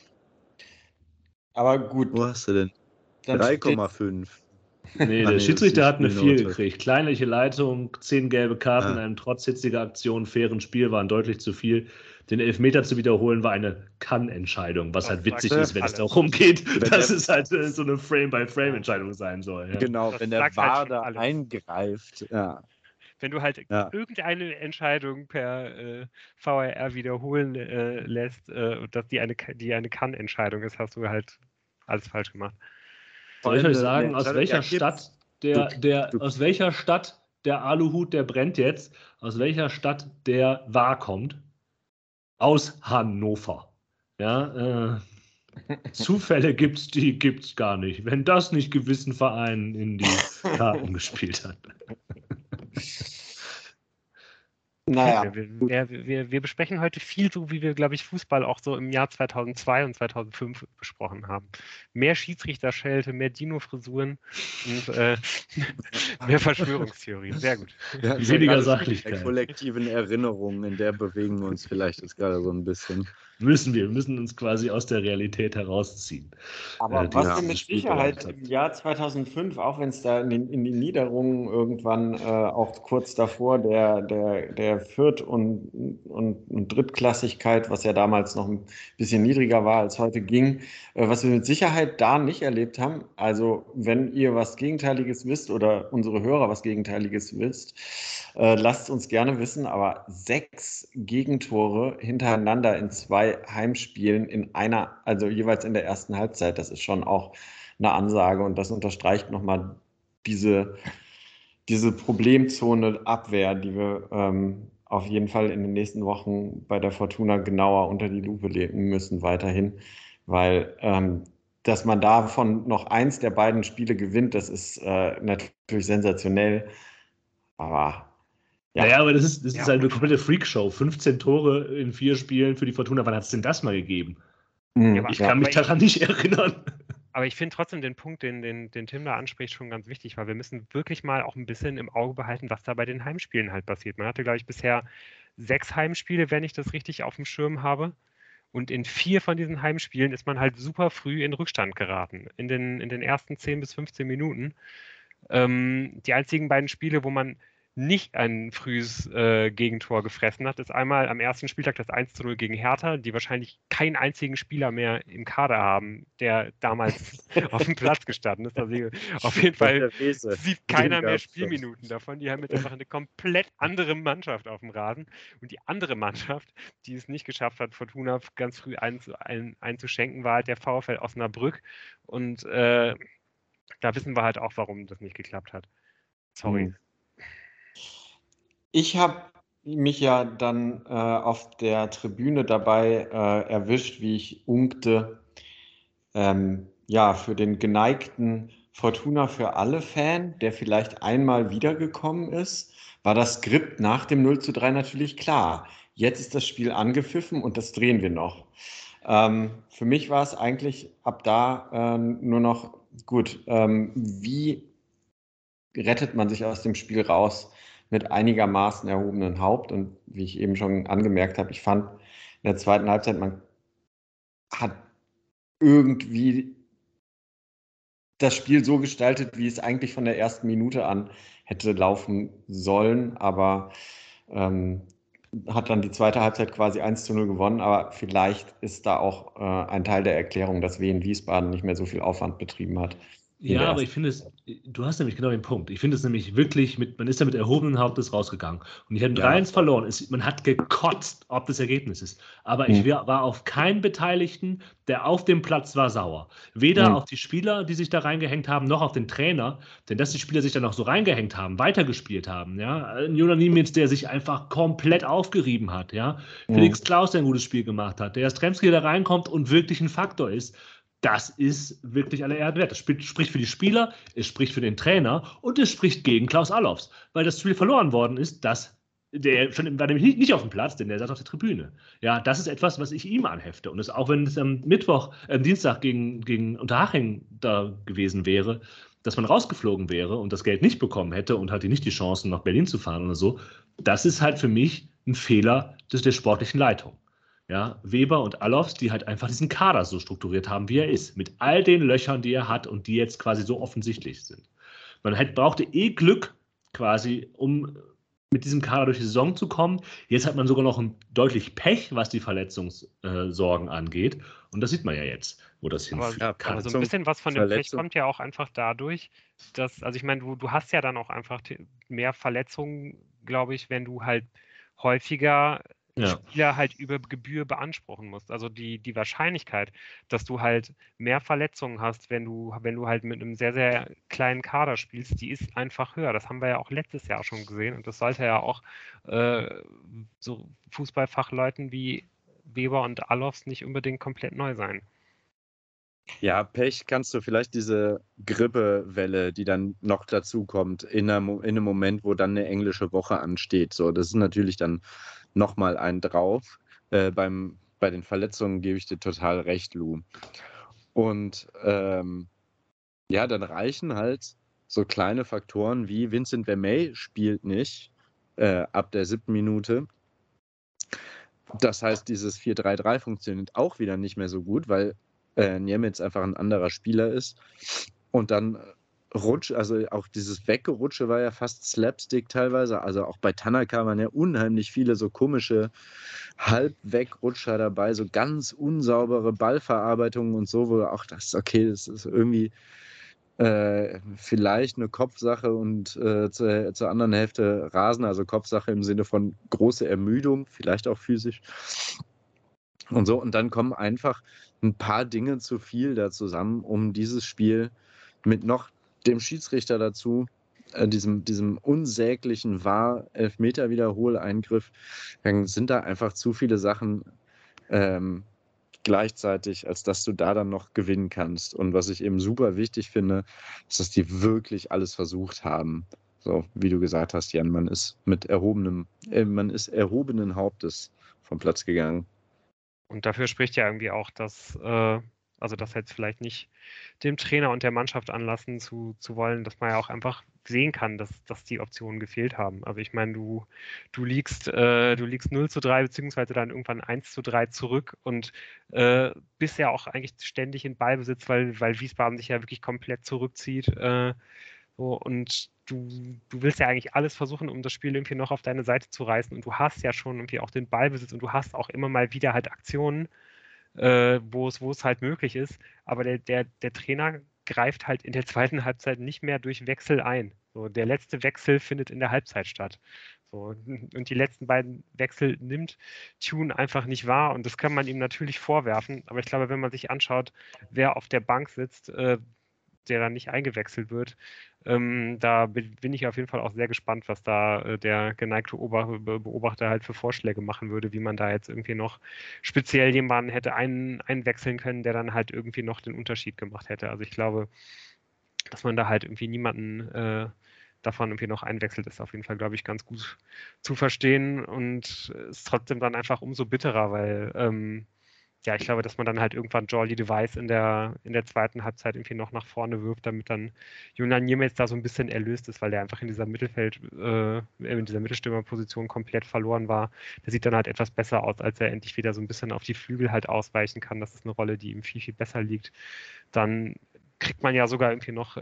Aber gut. Wo hast du denn? 3,5. Nee, der Schiedsrichter hat eine 4 gekriegt. Kleinliche Leitung, 10 gelbe Karten, eine trotzhitzige Aktion, fairen Spiel waren deutlich zu viel. Den Elfmeter zu wiederholen war eine Kann-Entscheidung, was halt witzig ist, wenn es darum geht, dass es halt so eine Frame-by-Frame-Entscheidung sein soll. Ja. Genau, wenn der VAR da eingreift. Ja. Wenn du halt irgendeine Entscheidung per VAR wiederholen lässt, dass die eine Kann-Entscheidung ist, hast du halt alles falsch gemacht. Soll ich euch sagen, aus welcher Stadt der Aluhut, der brennt jetzt, aus welcher Stadt der VAR kommt? Aus Hannover. Ja, Zufälle gibt's gar nicht, wenn das nicht gewissen Vereinen in die Karten gespielt hat. Naja, Wir besprechen heute viel so, wie wir, glaube ich, Fußball auch so im Jahr 2002 und 2005 besprochen haben. Mehr Schiedsrichterschelte, mehr Dino-Frisuren und mehr Verschwörungstheorien. Sehr gut. Ja, Weniger der Sachlichkeit. kollektiven Erinnerungen, in der bewegen wir uns vielleicht jetzt gerade so ein bisschen. Wir müssen uns quasi aus der Realität herausziehen. aber die was uns wir mit dieses Spiel Sicherheit bereitet hat. im Jahr 2005, auch wenn es da in die Niederungen irgendwann auch kurz davor der Viert- und Drittklassigkeit, was ja damals noch ein bisschen niedriger war als heute ging, was wir mit Sicherheit da nicht erlebt haben. Also wenn ihr was Gegenteiliges wisst oder unsere Hörer was Gegenteiliges wisst, lasst uns gerne wissen, aber 6 Gegentore hintereinander in 2 Heimspielen also jeweils in der ersten Halbzeit, das ist schon auch eine Ansage und das unterstreicht nochmal diese Problemzone Abwehr, die wir auf jeden Fall in den nächsten Wochen bei der Fortuna genauer unter die Lupe legen müssen, weiterhin, weil dass man davon noch eins der beiden Spiele gewinnt, das ist natürlich sensationell, aber ja. Naja, aber das ist halt eine komplette Freakshow. 15 Tore in 4 Spielen für die Fortuna. Wann hat es denn das mal gegeben? Ja, Ich kann mich daran nicht erinnern. Aber ich finde trotzdem den Punkt, den Tim da anspricht, schon ganz wichtig, weil wir müssen wirklich mal auch ein bisschen im Auge behalten, was da bei den Heimspielen halt passiert. Man hatte, glaube ich, bisher 6 Heimspiele, wenn ich das richtig auf dem Schirm habe. Und in 4 von diesen Heimspielen ist man halt super früh in Rückstand geraten. In den ersten 10 bis 15 Minuten. Die einzigen beiden Spiele, wo man nicht ein frühes Gegentor gefressen hat, ist einmal am ersten Spieltag das 1:0 gegen Hertha, die wahrscheinlich keinen einzigen Spieler mehr im Kader haben, der damals auf dem Platz gestanden ist. Also auf jeden Fall sieht keiner mehr Spielminuten davon. Die haben jetzt einfach eine komplett andere Mannschaft auf dem Rasen. Und die andere Mannschaft, die es nicht geschafft hat, Fortuna ganz früh einzuschenken, war halt der VfL Osnabrück. Und da wissen wir halt auch, warum das nicht geklappt hat. Sorry. Ich habe mich ja dann auf der Tribüne dabei erwischt, wie ich unkte, für den geneigten Fortuna für alle Fan, der vielleicht einmal wiedergekommen ist, war das Skript nach dem 0:3 natürlich klar. Jetzt ist das Spiel angepfiffen und das drehen wir noch. Für mich war es eigentlich ab da nur noch gut. Wie rettet man sich aus dem Spiel raus mit einigermaßen erhobenen Haupt? Und wie ich eben schon angemerkt habe, ich fand in der zweiten Halbzeit, man hat irgendwie das Spiel so gestaltet, wie es eigentlich von der ersten Minute an hätte laufen sollen, aber hat dann die zweite Halbzeit quasi 1:0 gewonnen, aber vielleicht ist da auch ein Teil der Erklärung, dass Wien Wiesbaden nicht mehr so viel Aufwand betrieben hat. Ja, aber ich finde du hast nämlich genau den Punkt. Ich finde es nämlich wirklich, man ist da mit erhobenen Hauptes rausgegangen. Und ich habe 3-1 verloren. Man hat gekotzt, ob des Ergebnisses. Aber ich war auf keinen Beteiligten, der auf dem Platz war, sauer. Weder auf die Spieler, die sich da reingehängt haben, noch auf den Trainer. Denn dass die Spieler sich da noch so reingehängt haben, weitergespielt haben. Ja? Ein Jonas Niemitz, der sich einfach komplett aufgerieben hat. Ja? Felix Klaus, der ein gutes Spiel gemacht hat. Der Jastrzemski, der reinkommt und wirklich ein Faktor ist. Das ist wirklich aller Ehren wert. Das spricht für die Spieler, es spricht für den Trainer und es spricht gegen Klaus Allofs, weil das Spiel verloren worden ist, der war nämlich nicht auf dem Platz, denn der saß auf der Tribüne. Ja, das ist etwas, was ich ihm anhefte. Und auch wenn es am Dienstag gegen Unterhaching da gewesen wäre, dass man rausgeflogen wäre und das Geld nicht bekommen hätte und hatte nicht die Chancen, nach Berlin zu fahren oder so, das ist halt für mich ein Fehler der sportlichen Leitung. Ja, Weber und Allofs, die halt einfach diesen Kader so strukturiert haben, wie er ist, mit all den Löchern, die er hat und die jetzt quasi so offensichtlich sind. Man brauchte Glück quasi, um mit diesem Kader durch die Saison zu kommen. Jetzt hat man sogar noch deutlich Pech, was die Verletzungssorgen angeht. Und das sieht man ja jetzt, wo das hinführen kann. Aber so ein bisschen was von dem Pech kommt ja auch einfach dadurch, dass, also ich meine, du hast ja dann auch einfach mehr Verletzungen, glaube ich, wenn du halt häufiger Spieler halt über Gebühr beanspruchen musst. Also die Wahrscheinlichkeit, dass du halt mehr Verletzungen hast, wenn du halt mit einem sehr, sehr kleinen Kader spielst, die ist einfach höher. Das haben wir ja auch letztes Jahr schon gesehen und das sollte ja auch so Fußballfachleuten wie Weber und Allofs nicht unbedingt komplett neu sein. Ja, Pech kannst du vielleicht diese Grippewelle, die dann noch dazu kommt, in einem Moment, wo dann eine englische Woche ansteht. So, das ist natürlich dann nochmal ein drauf. Bei den Verletzungen gebe ich dir total recht, Lou. Und ja, dann reichen halt so kleine Faktoren wie Vincent Vermey spielt nicht ab der 7. Minute. Das heißt, dieses 4-3-3 funktioniert auch wieder nicht mehr so gut, weil Niemetz einfach ein anderer Spieler ist. Und dann also auch dieses Weggerutsche war ja fast Slapstick teilweise. Also auch bei Tanaka waren ja unheimlich viele so komische Halbwegrutscher dabei, so ganz unsaubere Ballverarbeitungen und so, wo auch das ist irgendwie vielleicht eine Kopfsache und zur anderen Hälfte Rasen, also Kopfsache im Sinne von große Ermüdung, vielleicht auch physisch. Und so, und dann kommen einfach ein paar Dinge zu viel da zusammen, um dieses Spiel mit noch dem Schiedsrichter dazu, diesem unsäglichen VAR-Elfmeter-Wiederholeingriff, dann sind da einfach zu viele Sachen gleichzeitig, als dass du da dann noch gewinnen kannst. Und was ich eben super wichtig finde, ist, dass die wirklich alles versucht haben. So, wie du gesagt hast, Jan, man ist erhobenen Hauptes vom Platz gegangen. Und dafür spricht ja irgendwie auch, dass das jetzt vielleicht nicht dem Trainer und der Mannschaft anlassen zu wollen, dass man ja auch einfach sehen kann, dass die Optionen gefehlt haben. Also ich meine, du liegst 0-3 beziehungsweise dann irgendwann 1-3 zurück und bist ja auch eigentlich ständig in Ballbesitz, weil Wiesbaden sich ja wirklich komplett zurückzieht. Und du willst ja eigentlich alles versuchen, um das Spiel irgendwie noch auf deine Seite zu reißen. Und du hast ja schon irgendwie auch den Ballbesitz und du hast auch immer mal wieder halt Aktionen, wo es halt möglich ist. Aber der Trainer greift halt in der zweiten Halbzeit nicht mehr durch Wechsel ein. So, der letzte Wechsel findet in der Halbzeit statt. So, und die letzten beiden Wechsel nimmt Tune einfach nicht wahr. Und das kann man ihm natürlich vorwerfen. Aber ich glaube, wenn man sich anschaut, wer auf der Bank sitzt, der dann nicht eingewechselt wird. Da bin ich auf jeden Fall auch sehr gespannt, was da der geneigte Beobachter halt für Vorschläge machen würde, wie man da jetzt irgendwie noch speziell jemanden hätte einwechseln können, der dann halt irgendwie noch den Unterschied gemacht hätte. Also ich glaube, dass man da halt irgendwie niemanden davon irgendwie noch einwechselt, ist auf jeden Fall, glaube ich, ganz gut zu verstehen und ist trotzdem dann einfach umso bitterer, weil ja, ich glaube, dass man dann halt irgendwann Jordi Device in der zweiten Halbzeit irgendwie noch nach vorne wirft, damit dann Julian Niemetz da so ein bisschen erlöst ist, weil der einfach in dieser in dieser Mittelstürmerposition komplett verloren war. Der sieht dann halt etwas besser aus, als er endlich wieder so ein bisschen auf die Flügel halt ausweichen kann. Das ist eine Rolle, die ihm viel, viel besser liegt. Dann kriegt man ja sogar irgendwie noch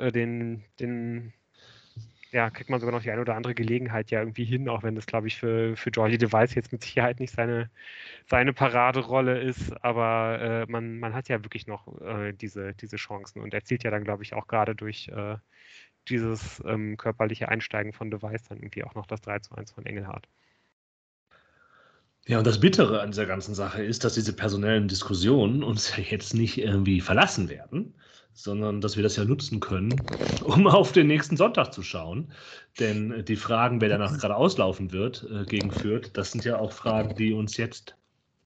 kriegt man sogar noch die eine oder andere Gelegenheit ja irgendwie hin, auch wenn das, glaube ich, für Jordi Device jetzt mit Sicherheit nicht seine Paraderolle ist, aber man hat ja wirklich noch diese Chancen und erzielt ja dann, glaube ich, auch gerade durch dieses körperliche Einsteigen von Device dann irgendwie auch noch das 3:1 von Engelhardt. Ja, und das Bittere an dieser ganzen Sache ist, dass diese personellen Diskussionen uns ja jetzt nicht irgendwie verlassen werden, sondern dass wir das ja nutzen können, um auf den nächsten Sonntag zu schauen. Denn die Fragen, wer danach gerade auslaufen wird gegen Fürth, das sind ja auch Fragen, die uns jetzt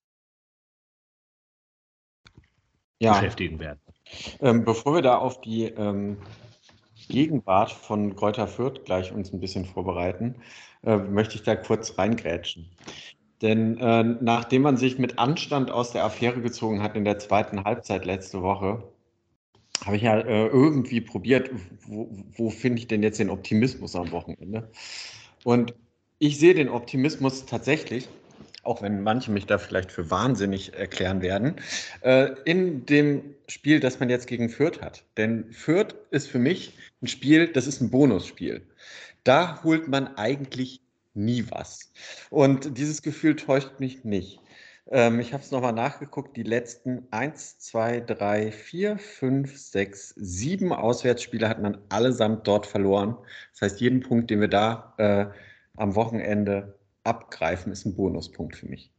beschäftigen werden. Bevor wir da auf die Gegenwart von Greuther Fürth gleich uns ein bisschen vorbereiten, möchte ich da kurz reingrätschen. Denn nachdem man sich mit Anstand aus der Affäre gezogen hat in der zweiten Halbzeit letzte Woche, habe ich ja irgendwie probiert, wo finde ich denn jetzt den Optimismus am Wochenende? Und ich sehe den Optimismus tatsächlich, auch wenn manche mich da vielleicht für wahnsinnig erklären werden, in dem Spiel, das man jetzt gegen Fürth hat. Denn Fürth ist für mich ein Spiel, das ist ein Bonusspiel. Da holt man eigentlich nie was. Und dieses Gefühl täuscht mich nicht. Ich habe es nochmal nachgeguckt, die letzten 1, 2, 3, 4, 5, 6, 7 Auswärtsspiele hat man allesamt dort verloren. Das heißt, jeden Punkt, den wir da am Wochenende abgreifen, ist ein Bonuspunkt für mich.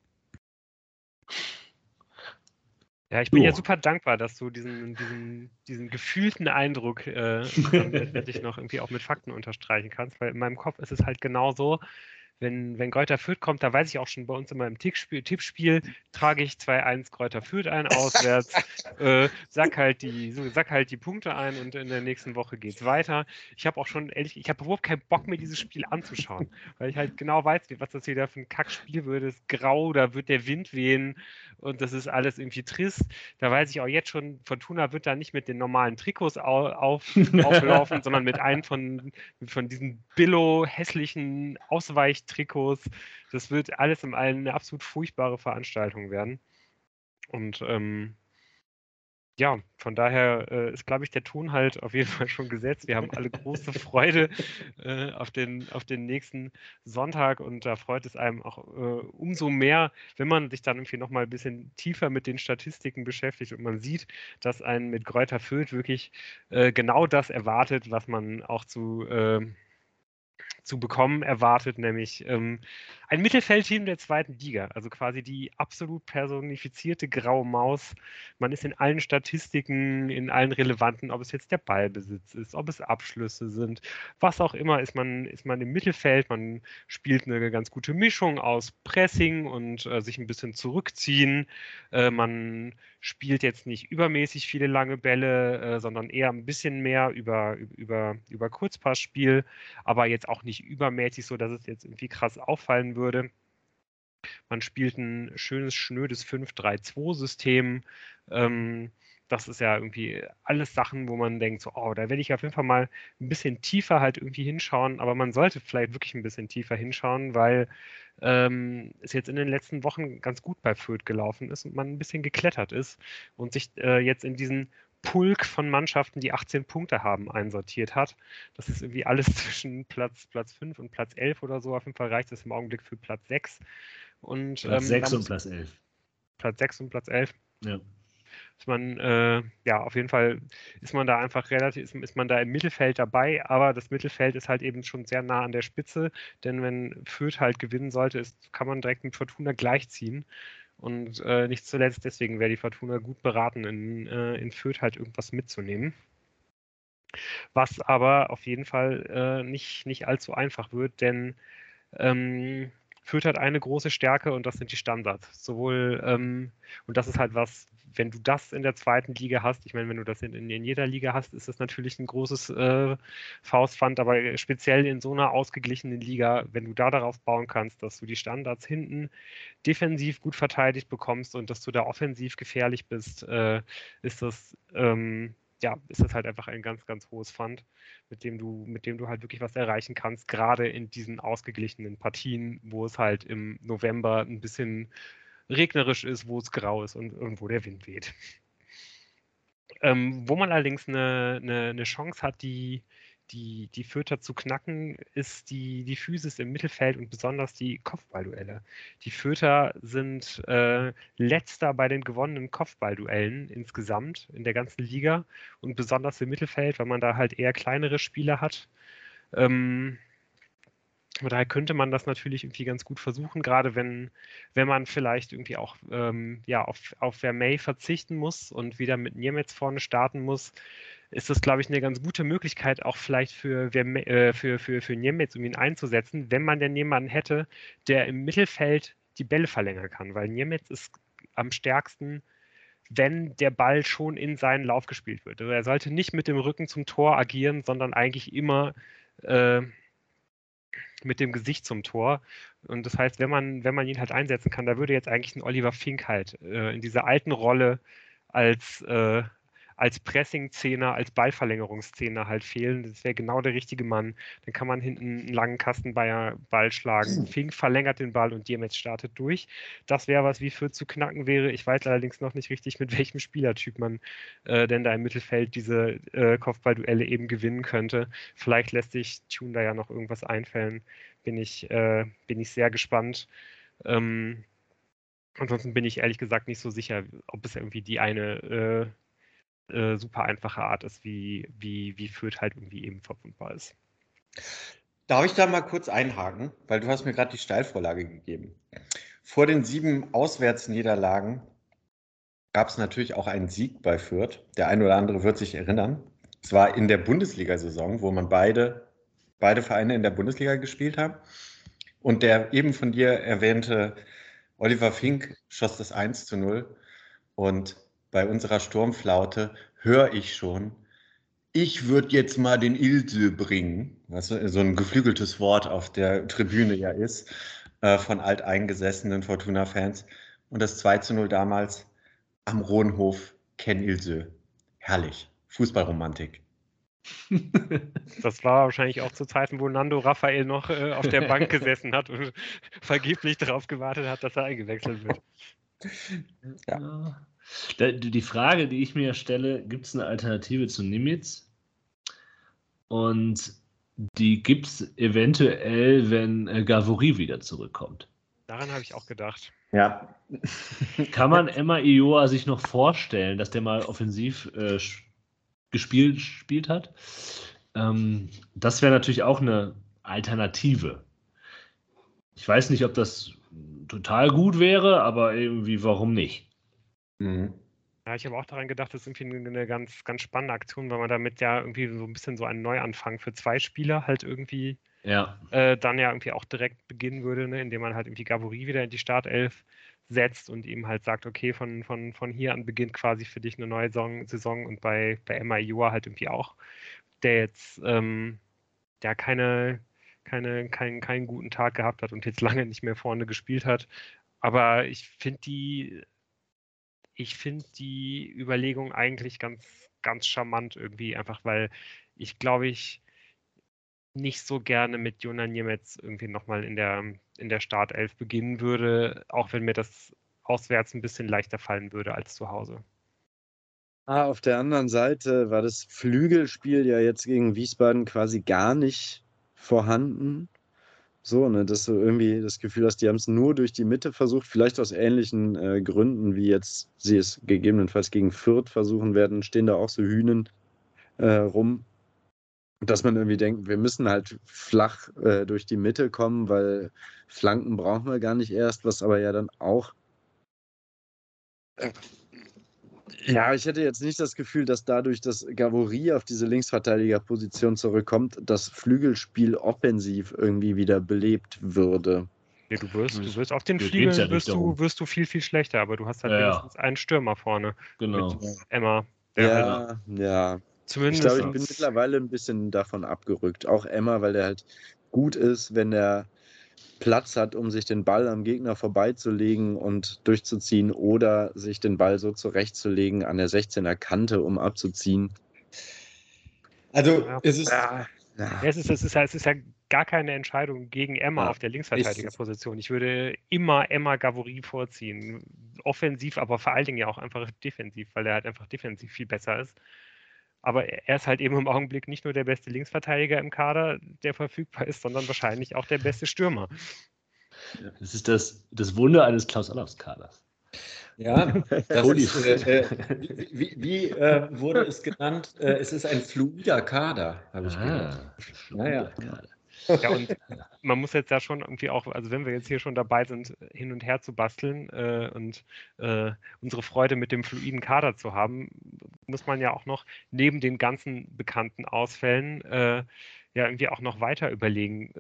Ja, ich bin ja super dankbar, dass du diesen gefühlten Eindruck dann letztendlich noch irgendwie auch mit Fakten unterstreichen kannst, weil in meinem Kopf ist es halt genauso, wenn Greuther Fürth kommt, da weiß ich auch schon bei uns immer im Tippspiel trage ich 2-1 Greuther Fürth ein, auswärts, sack halt die Punkte ein und in der nächsten Woche geht's weiter. Ich habe überhaupt keinen Bock mehr, dieses Spiel anzuschauen, weil ich halt genau weiß, was das wieder für ein Kackspiel wird. Es ist grau, da wird der Wind wehen und das ist alles irgendwie trist. Da weiß ich auch jetzt schon, Fortuna wird da nicht mit den normalen Trikots auflaufen, sondern mit einem von diesen Billo-hässlichen Ausweichtrikots. Das wird alles in allem eine absolut furchtbare Veranstaltung werden. Und ja, von daher ist, glaube ich, der Ton halt auf jeden Fall schon gesetzt. Wir haben alle große Freude auf den nächsten Sonntag und da freut es einem auch umso mehr, wenn man sich dann irgendwie nochmal ein bisschen tiefer mit den Statistiken beschäftigt und man sieht, dass einen mit Greuther Fürth wirklich genau das erwartet, was man auch zu bekommen erwartet, nämlich ein Mittelfeldteam der zweiten Liga, also quasi die absolut personifizierte graue Maus. Man ist in allen Statistiken, in allen relevanten, ob es jetzt der Ballbesitz ist, ob es Abschlüsse sind, was auch immer, ist man im Mittelfeld, man spielt eine ganz gute Mischung aus Pressing und sich ein bisschen zurückziehen. Man spielt jetzt nicht übermäßig viele lange Bälle, sondern eher ein bisschen mehr über Kurzpassspiel, aber jetzt auch nicht übermäßig so, dass es jetzt irgendwie krass auffallen würde. Man spielt ein schönes, schnödes 5-3-2-System. Das ist ja irgendwie alles Sachen, wo man denkt, so, oh, da werde ich auf jeden Fall mal ein bisschen tiefer halt irgendwie hinschauen, aber man sollte vielleicht wirklich ein bisschen tiefer hinschauen, weil es jetzt in den letzten Wochen ganz gut bei Fürth gelaufen ist und man ein bisschen geklettert ist und sich jetzt in diesen Pulk von Mannschaften, die 18 Punkte haben, einsortiert hat. Das ist irgendwie alles zwischen Platz 5 und Platz 11 oder so. Auf jeden Fall reicht es im Augenblick für Platz 6. Und, Platz 6 und Platz 11. Platz 6 und Platz 11. Ja. Ist man, ja, auf jeden Fall ist man da einfach ist man da im Mittelfeld dabei, aber das Mittelfeld ist halt eben schon sehr nah an der Spitze, denn wenn Fürth halt gewinnen sollte, kann man direkt mit Fortuna gleichziehen. Und nicht zuletzt deswegen wäre die Fortuna gut beraten, in Fürth halt irgendwas mitzunehmen. Was aber auf jeden Fall nicht allzu einfach wird, denn Fürth hat eine große Stärke und das sind die Standards. Sowohl, und das ist halt was, wenn du das in der zweiten Liga hast, ich meine, wenn du das in jeder Liga hast, ist das natürlich ein großes Faustpfand, aber speziell in so einer ausgeglichenen Liga, wenn du da darauf bauen kannst, dass du die Standards hinten defensiv gut verteidigt bekommst und dass du da offensiv gefährlich bist, ist das halt einfach ein ganz, ganz hohes Pfand, mit dem du halt wirklich was erreichen kannst, gerade in diesen ausgeglichenen Partien, wo es halt im November ein bisschen regnerisch ist, wo es grau ist und irgendwo der Wind weht. Wo man allerdings eine Chance hat, die Fürther zu knacken, ist die Physis im Mittelfeld und besonders die Kopfballduelle. Die Fürther sind letzter bei den gewonnenen Kopfballduellen insgesamt in der ganzen Liga und besonders im Mittelfeld, weil man da halt eher kleinere Spieler hat. Daher könnte man das natürlich irgendwie ganz gut versuchen, gerade wenn man vielleicht irgendwie auch auf Vermey verzichten muss und wieder mit Niemetz vorne starten muss, ist das, glaube ich, eine ganz gute Möglichkeit, auch vielleicht für Niemetz, um ihn einzusetzen, wenn man denn jemanden hätte, der im Mittelfeld die Bälle verlängern kann, weil Niemetz ist am stärksten, wenn der Ball schon in seinen Lauf gespielt wird. Also er sollte nicht mit dem Rücken zum Tor agieren, sondern eigentlich immer mit dem Gesicht zum Tor. Und das heißt, wenn man ihn halt einsetzen kann, da würde jetzt eigentlich ein Oliver Fink halt in dieser alten Rolle als Pressing-Zehner, als Ballverlängerungszehner halt fehlen. Das wäre genau der richtige Mann. Dann kann man hinten einen langen Kastenball schlagen. Fink verlängert den Ball und Niemetz startet durch. Das wäre was, wie Fürth zu knacken wäre. Ich weiß allerdings noch nicht richtig, mit welchem Spielertyp man denn da im Mittelfeld diese Kopfballduelle eben gewinnen könnte. Vielleicht lässt sich Thune da ja noch irgendwas einfallen. Bin ich sehr gespannt. Ansonsten bin ich ehrlich gesagt nicht so sicher, ob es irgendwie die eine super einfache Art ist, wie Fürth halt irgendwie eben verwundbar ist. Darf ich da mal kurz einhaken? Weil du hast mir gerade die Steilvorlage gegeben. Vor den 7 Auswärtsniederlagen gab es natürlich auch einen Sieg bei Fürth. Der ein oder andere wird sich erinnern. Es war in der Bundesliga-Saison, wo man beide Vereine in der Bundesliga gespielt haben. Und der eben von dir erwähnte Oliver Fink schoss das 1:0. Und bei unserer Sturmflaute höre ich schon, ich würde jetzt mal den Ilse bringen, was so ein geflügeltes Wort auf der Tribüne ja ist, von alteingesessenen Fortuna-Fans. Und das 2:0 damals am Rohnhof, Ken Ilse. Herrlich. Fußballromantik. Das war wahrscheinlich auch zu Zeiten, wo Nando Raphael noch auf der Bank gesessen hat und vergeblich darauf gewartet hat, dass er eingewechselt wird. Ja. Die Frage, die ich mir stelle, gibt es eine Alternative zu Nimitz? Und die gibt es eventuell, wenn Gavory wieder zurückkommt. Daran habe ich auch gedacht. Ja. Kann Emma Ioa sich noch vorstellen, dass der mal offensiv gespielt hat? Das wäre natürlich auch eine Alternative. Ich weiß nicht, ob das total gut wäre, aber irgendwie, warum nicht? Mhm. Ja, ich habe auch daran gedacht, das ist irgendwie eine ganz, ganz spannende Aktion, weil man damit ja irgendwie so ein bisschen so einen Neuanfang für zwei Spieler halt irgendwie dann ja irgendwie auch direkt beginnen würde, ne, indem man halt irgendwie Gavory wieder in die Startelf setzt und ihm halt sagt, okay, von hier an beginnt quasi für dich eine neue Saison und bei Emma Ioa halt irgendwie auch, der jetzt ja keinen guten Tag gehabt hat und jetzt lange nicht mehr vorne gespielt hat. Aber ich finde die Überlegung eigentlich ganz, ganz charmant irgendwie, einfach weil ich glaube, ich nicht so gerne mit Jona Niemetz irgendwie nochmal in der Startelf beginnen würde, auch wenn mir das auswärts ein bisschen leichter fallen würde als zu Hause. Auf der anderen Seite war das Flügelspiel ja jetzt gegen Wiesbaden quasi gar nicht vorhanden. So, ne, dass du irgendwie das Gefühl hast, die haben es nur durch die Mitte versucht, vielleicht aus ähnlichen Gründen, wie jetzt sie es gegebenenfalls gegen Fürth versuchen werden, stehen da auch so Hühnen rum, dass man irgendwie denkt, wir müssen halt flach durch die Mitte kommen, weil Flanken brauchen wir gar nicht erst, was aber ja dann auch ja, ich hätte jetzt nicht das Gefühl, dass dadurch, dass Gavory auf diese Linksverteidigerposition zurückkommt, das Flügelspiel offensiv irgendwie wieder belebt würde. Nee, du wirst auf den Mir geht's Flügeln ja nicht darum. wirst du viel, viel schlechter, aber du hast halt Ja, ja. wenigstens einen Stürmer vorne Genau. mit Emma, der halt Ja. Ich glaube, ich zumindest bin mittlerweile ein bisschen davon abgerückt. Auch Emma, weil der halt gut ist, wenn der Platz hat, um sich den Ball am Gegner vorbeizulegen und durchzuziehen oder sich den Ball so zurechtzulegen an der 16er Kante, um abzuziehen. Also Ja. es ist. Es ist ja gar keine Entscheidung gegen Emma auf der Linksverteidigerposition. Ich würde immer Emma Gavory vorziehen. Offensiv, aber vor allen Dingen ja auch einfach defensiv, weil er halt einfach defensiv viel besser ist. Aber er ist halt eben im Augenblick nicht nur der beste Linksverteidiger im Kader, der verfügbar ist, sondern wahrscheinlich auch der beste Stürmer. Das ist das Wunder eines Klaus-Allofs-Kaders. Ja, das ist, wie wurde es genannt? Es ist ein fluider Kader, habe ich gehört. Naja. Ja, und man muss jetzt ja schon irgendwie auch, also wenn wir jetzt hier schon dabei sind, hin und her zu basteln und unsere Freude mit dem fluiden Kader zu haben, muss man ja auch noch neben den ganzen bekannten Ausfällen ja irgendwie auch noch weiter überlegen,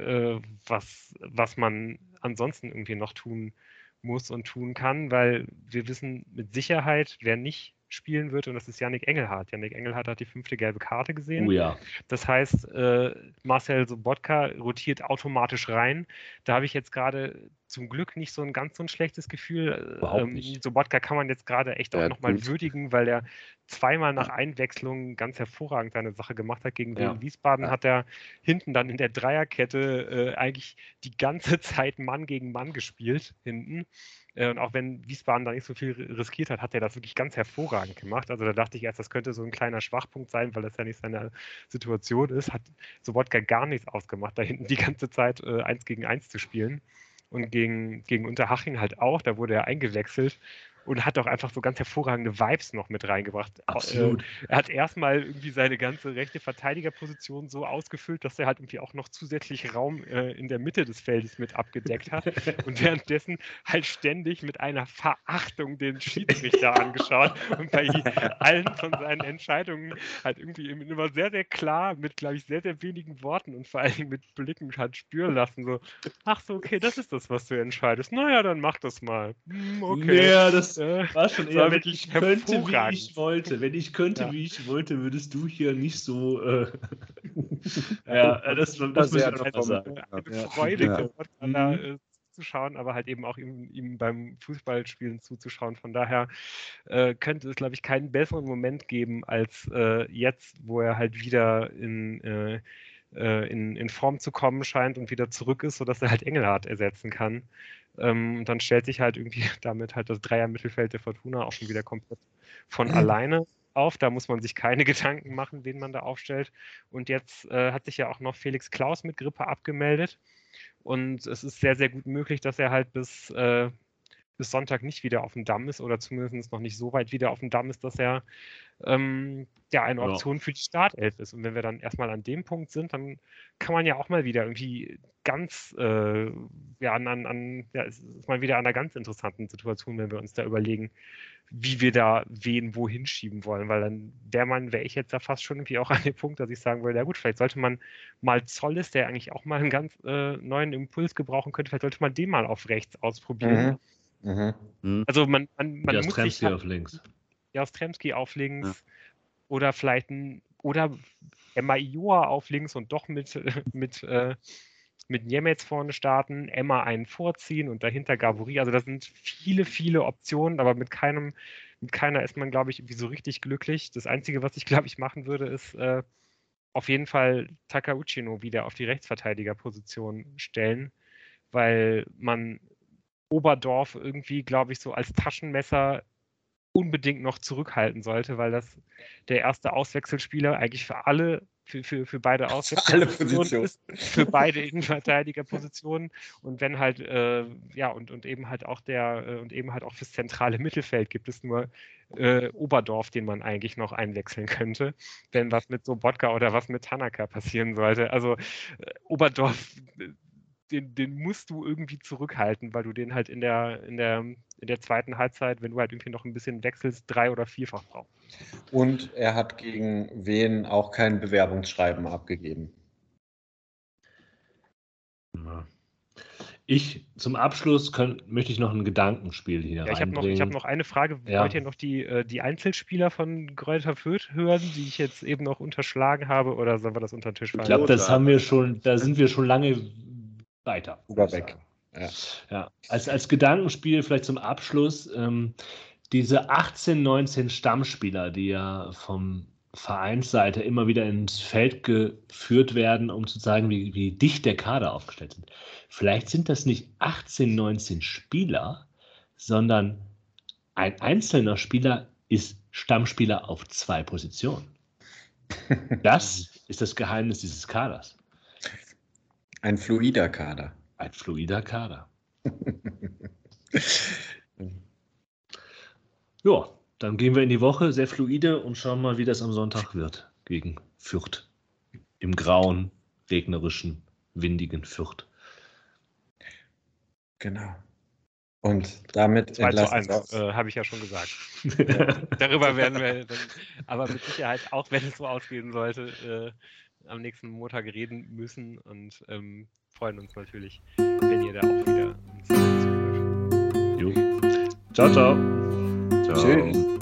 was man ansonsten irgendwie noch tun muss und tun kann, weil wir wissen mit Sicherheit, wer nicht spielen wird, und das ist Yannick Engelhardt. Yannick Engelhardt hat die 5. gelbe Karte gesehen. Oh ja. Das heißt, Marcel Sobotka rotiert automatisch rein. Da habe ich jetzt gerade zum Glück nicht so ein ganz so ein schlechtes Gefühl. Überhaupt nicht. Sobotka kann man jetzt gerade echt auch nochmal gut. würdigen, weil er zweimal nach Einwechslung ganz hervorragend seine Sache gemacht hat. Gegen Wien Wiesbaden Ja. hat er hinten dann in der Dreierkette eigentlich die ganze Zeit Mann gegen Mann gespielt, hinten. Und auch wenn Wiesbaden da nicht so viel riskiert hat, hat er das wirklich ganz hervorragend gemacht. Also da dachte ich erst, das könnte so ein kleiner Schwachpunkt sein, weil das ja nicht seine Situation ist. Hat Sobotka gar nichts ausgemacht, da hinten die ganze Zeit 1 gegen 1 zu spielen. Und gegen Unterhaching halt auch, da wurde er eingewechselt. und hat auch einfach so ganz hervorragende Vibes noch mit reingebracht. Absolut. Er hat erstmal irgendwie seine ganze rechte Verteidigerposition so ausgefüllt, dass er halt irgendwie auch noch zusätzlich Raum in der Mitte des Feldes mit abgedeckt hat und währenddessen halt ständig mit einer Verachtung den Schiedsrichter angeschaut und bei allen von seinen Entscheidungen halt irgendwie immer sehr, sehr klar mit, glaube ich, sehr, sehr wenigen Worten und vor allen Dingen mit Blicken halt spüren lassen, so, ach so, okay, das ist das, was du entscheidest. Naja, dann mach das mal. Okay. Ja, das war schon eher, wenn wirklich ich könnte, wie hervorragend. ich wollte. Wenn ich könnte, Ja. wie ich wollte, würdest du hier nicht so. Ja, das muss ich sehr auch noch mal sagen. Eine Ja. Freude, Ja. da zuzuschauen, aber halt eben auch ihm beim Fußballspielen zuzuschauen. Von daher könnte es, glaube ich, keinen besseren Moment geben als jetzt, wo er halt wieder in Form zu kommen scheint und wieder zurück ist, sodass er halt Engelhardt ersetzen kann. Und dann stellt sich halt irgendwie damit halt das Dreier-Mittelfeld der Fortuna auch schon wieder komplett von alleine auf. Da muss man sich keine Gedanken machen, wen man da aufstellt. Und jetzt hat sich ja auch noch Felix Klaus mit Grippe abgemeldet. Und es ist sehr, sehr gut möglich, dass er halt bis Sonntag nicht wieder auf dem Damm ist oder zumindest noch nicht so weit wieder auf dem Damm ist, dass er eine Option für die Startelf ist. Und wenn wir dann erstmal an dem Punkt sind, dann kann man ja auch mal wieder irgendwie ganz, ist mal wieder an einer ganz interessanten Situation, wenn wir uns da überlegen, wie wir da wen wohin schieben wollen, weil dann wäre ich jetzt da fast schon irgendwie auch an dem Punkt, dass ich sagen würde, ja gut, vielleicht sollte man mal Zolles, der eigentlich auch mal einen ganz neuen Impuls gebrauchen könnte, vielleicht sollte man den mal auf rechts ausprobieren. Also man muss sich auf links. Jastremski auf links oder vielleicht oder Emma Ioa auf links und doch mit Niemetz vorne starten, Emma einen vorziehen und dahinter Gaburi. Also das sind viele, viele Optionen, aber mit keiner ist man, glaube ich, irgendwie so richtig glücklich. Das Einzige, was ich, glaube ich, machen würde, ist auf jeden Fall Takauchino wieder auf die Rechtsverteidigerposition stellen, weil man Oberdorf irgendwie, glaube ich, so als Taschenmesser unbedingt noch zurückhalten sollte, weil das der erste Auswechselspieler eigentlich für für beide Auswechselpositionen ist, für beide Innenverteidigerpositionen und wenn halt und eben halt auch fürs zentrale Mittelfeld gibt es nur Oberdorf, den man eigentlich noch einwechseln könnte, wenn was mit Sobotka oder was mit Tanaka passieren sollte. Also Oberdorf den musst du irgendwie zurückhalten, weil du den halt in der zweiten Halbzeit, wenn du halt irgendwie noch ein bisschen wechselst, 3- oder 4-fach brauchst. Und er hat gegen Wien auch kein Bewerbungsschreiben abgegeben. Zum Abschluss möchte ich noch ein Gedankenspiel hier reinbringen. Ich habe noch eine Frage. Ja. Wollt ihr noch die Einzelspieler von Greuther Fürth hören, die ich jetzt eben noch unterschlagen habe, oder sollen wir das unter den Tisch fallen? Ich glaube, da sind wir schon lange weiter. Oder weg. Ja. Als Gedankenspiel vielleicht zum Abschluss, diese 18, 19 Stammspieler, die ja vom Vereinsseite immer wieder ins Feld geführt werden, um zu zeigen, wie dicht der Kader aufgestellt ist. Vielleicht sind das nicht 18, 19 Spieler, sondern ein einzelner Spieler ist Stammspieler auf 2 Positionen. Das ist das Geheimnis dieses Kaders. Ein fluider Kader. Ein fluider Kader. Ja, dann gehen wir in die Woche, sehr fluide, und schauen mal, wie das am Sonntag wird gegen Fürth. Im grauen, regnerischen, windigen Fürth. Genau. Und damit 2:1, habe ich ja schon gesagt. Darüber werden wir dann aber mit Sicherheit, auch wenn es so ausgehen sollte, am nächsten Montag reden müssen und freuen uns natürlich, wenn ihr da auch wieder uns zuhört. Jo. Ciao, ciao. Ciao. Tschüss.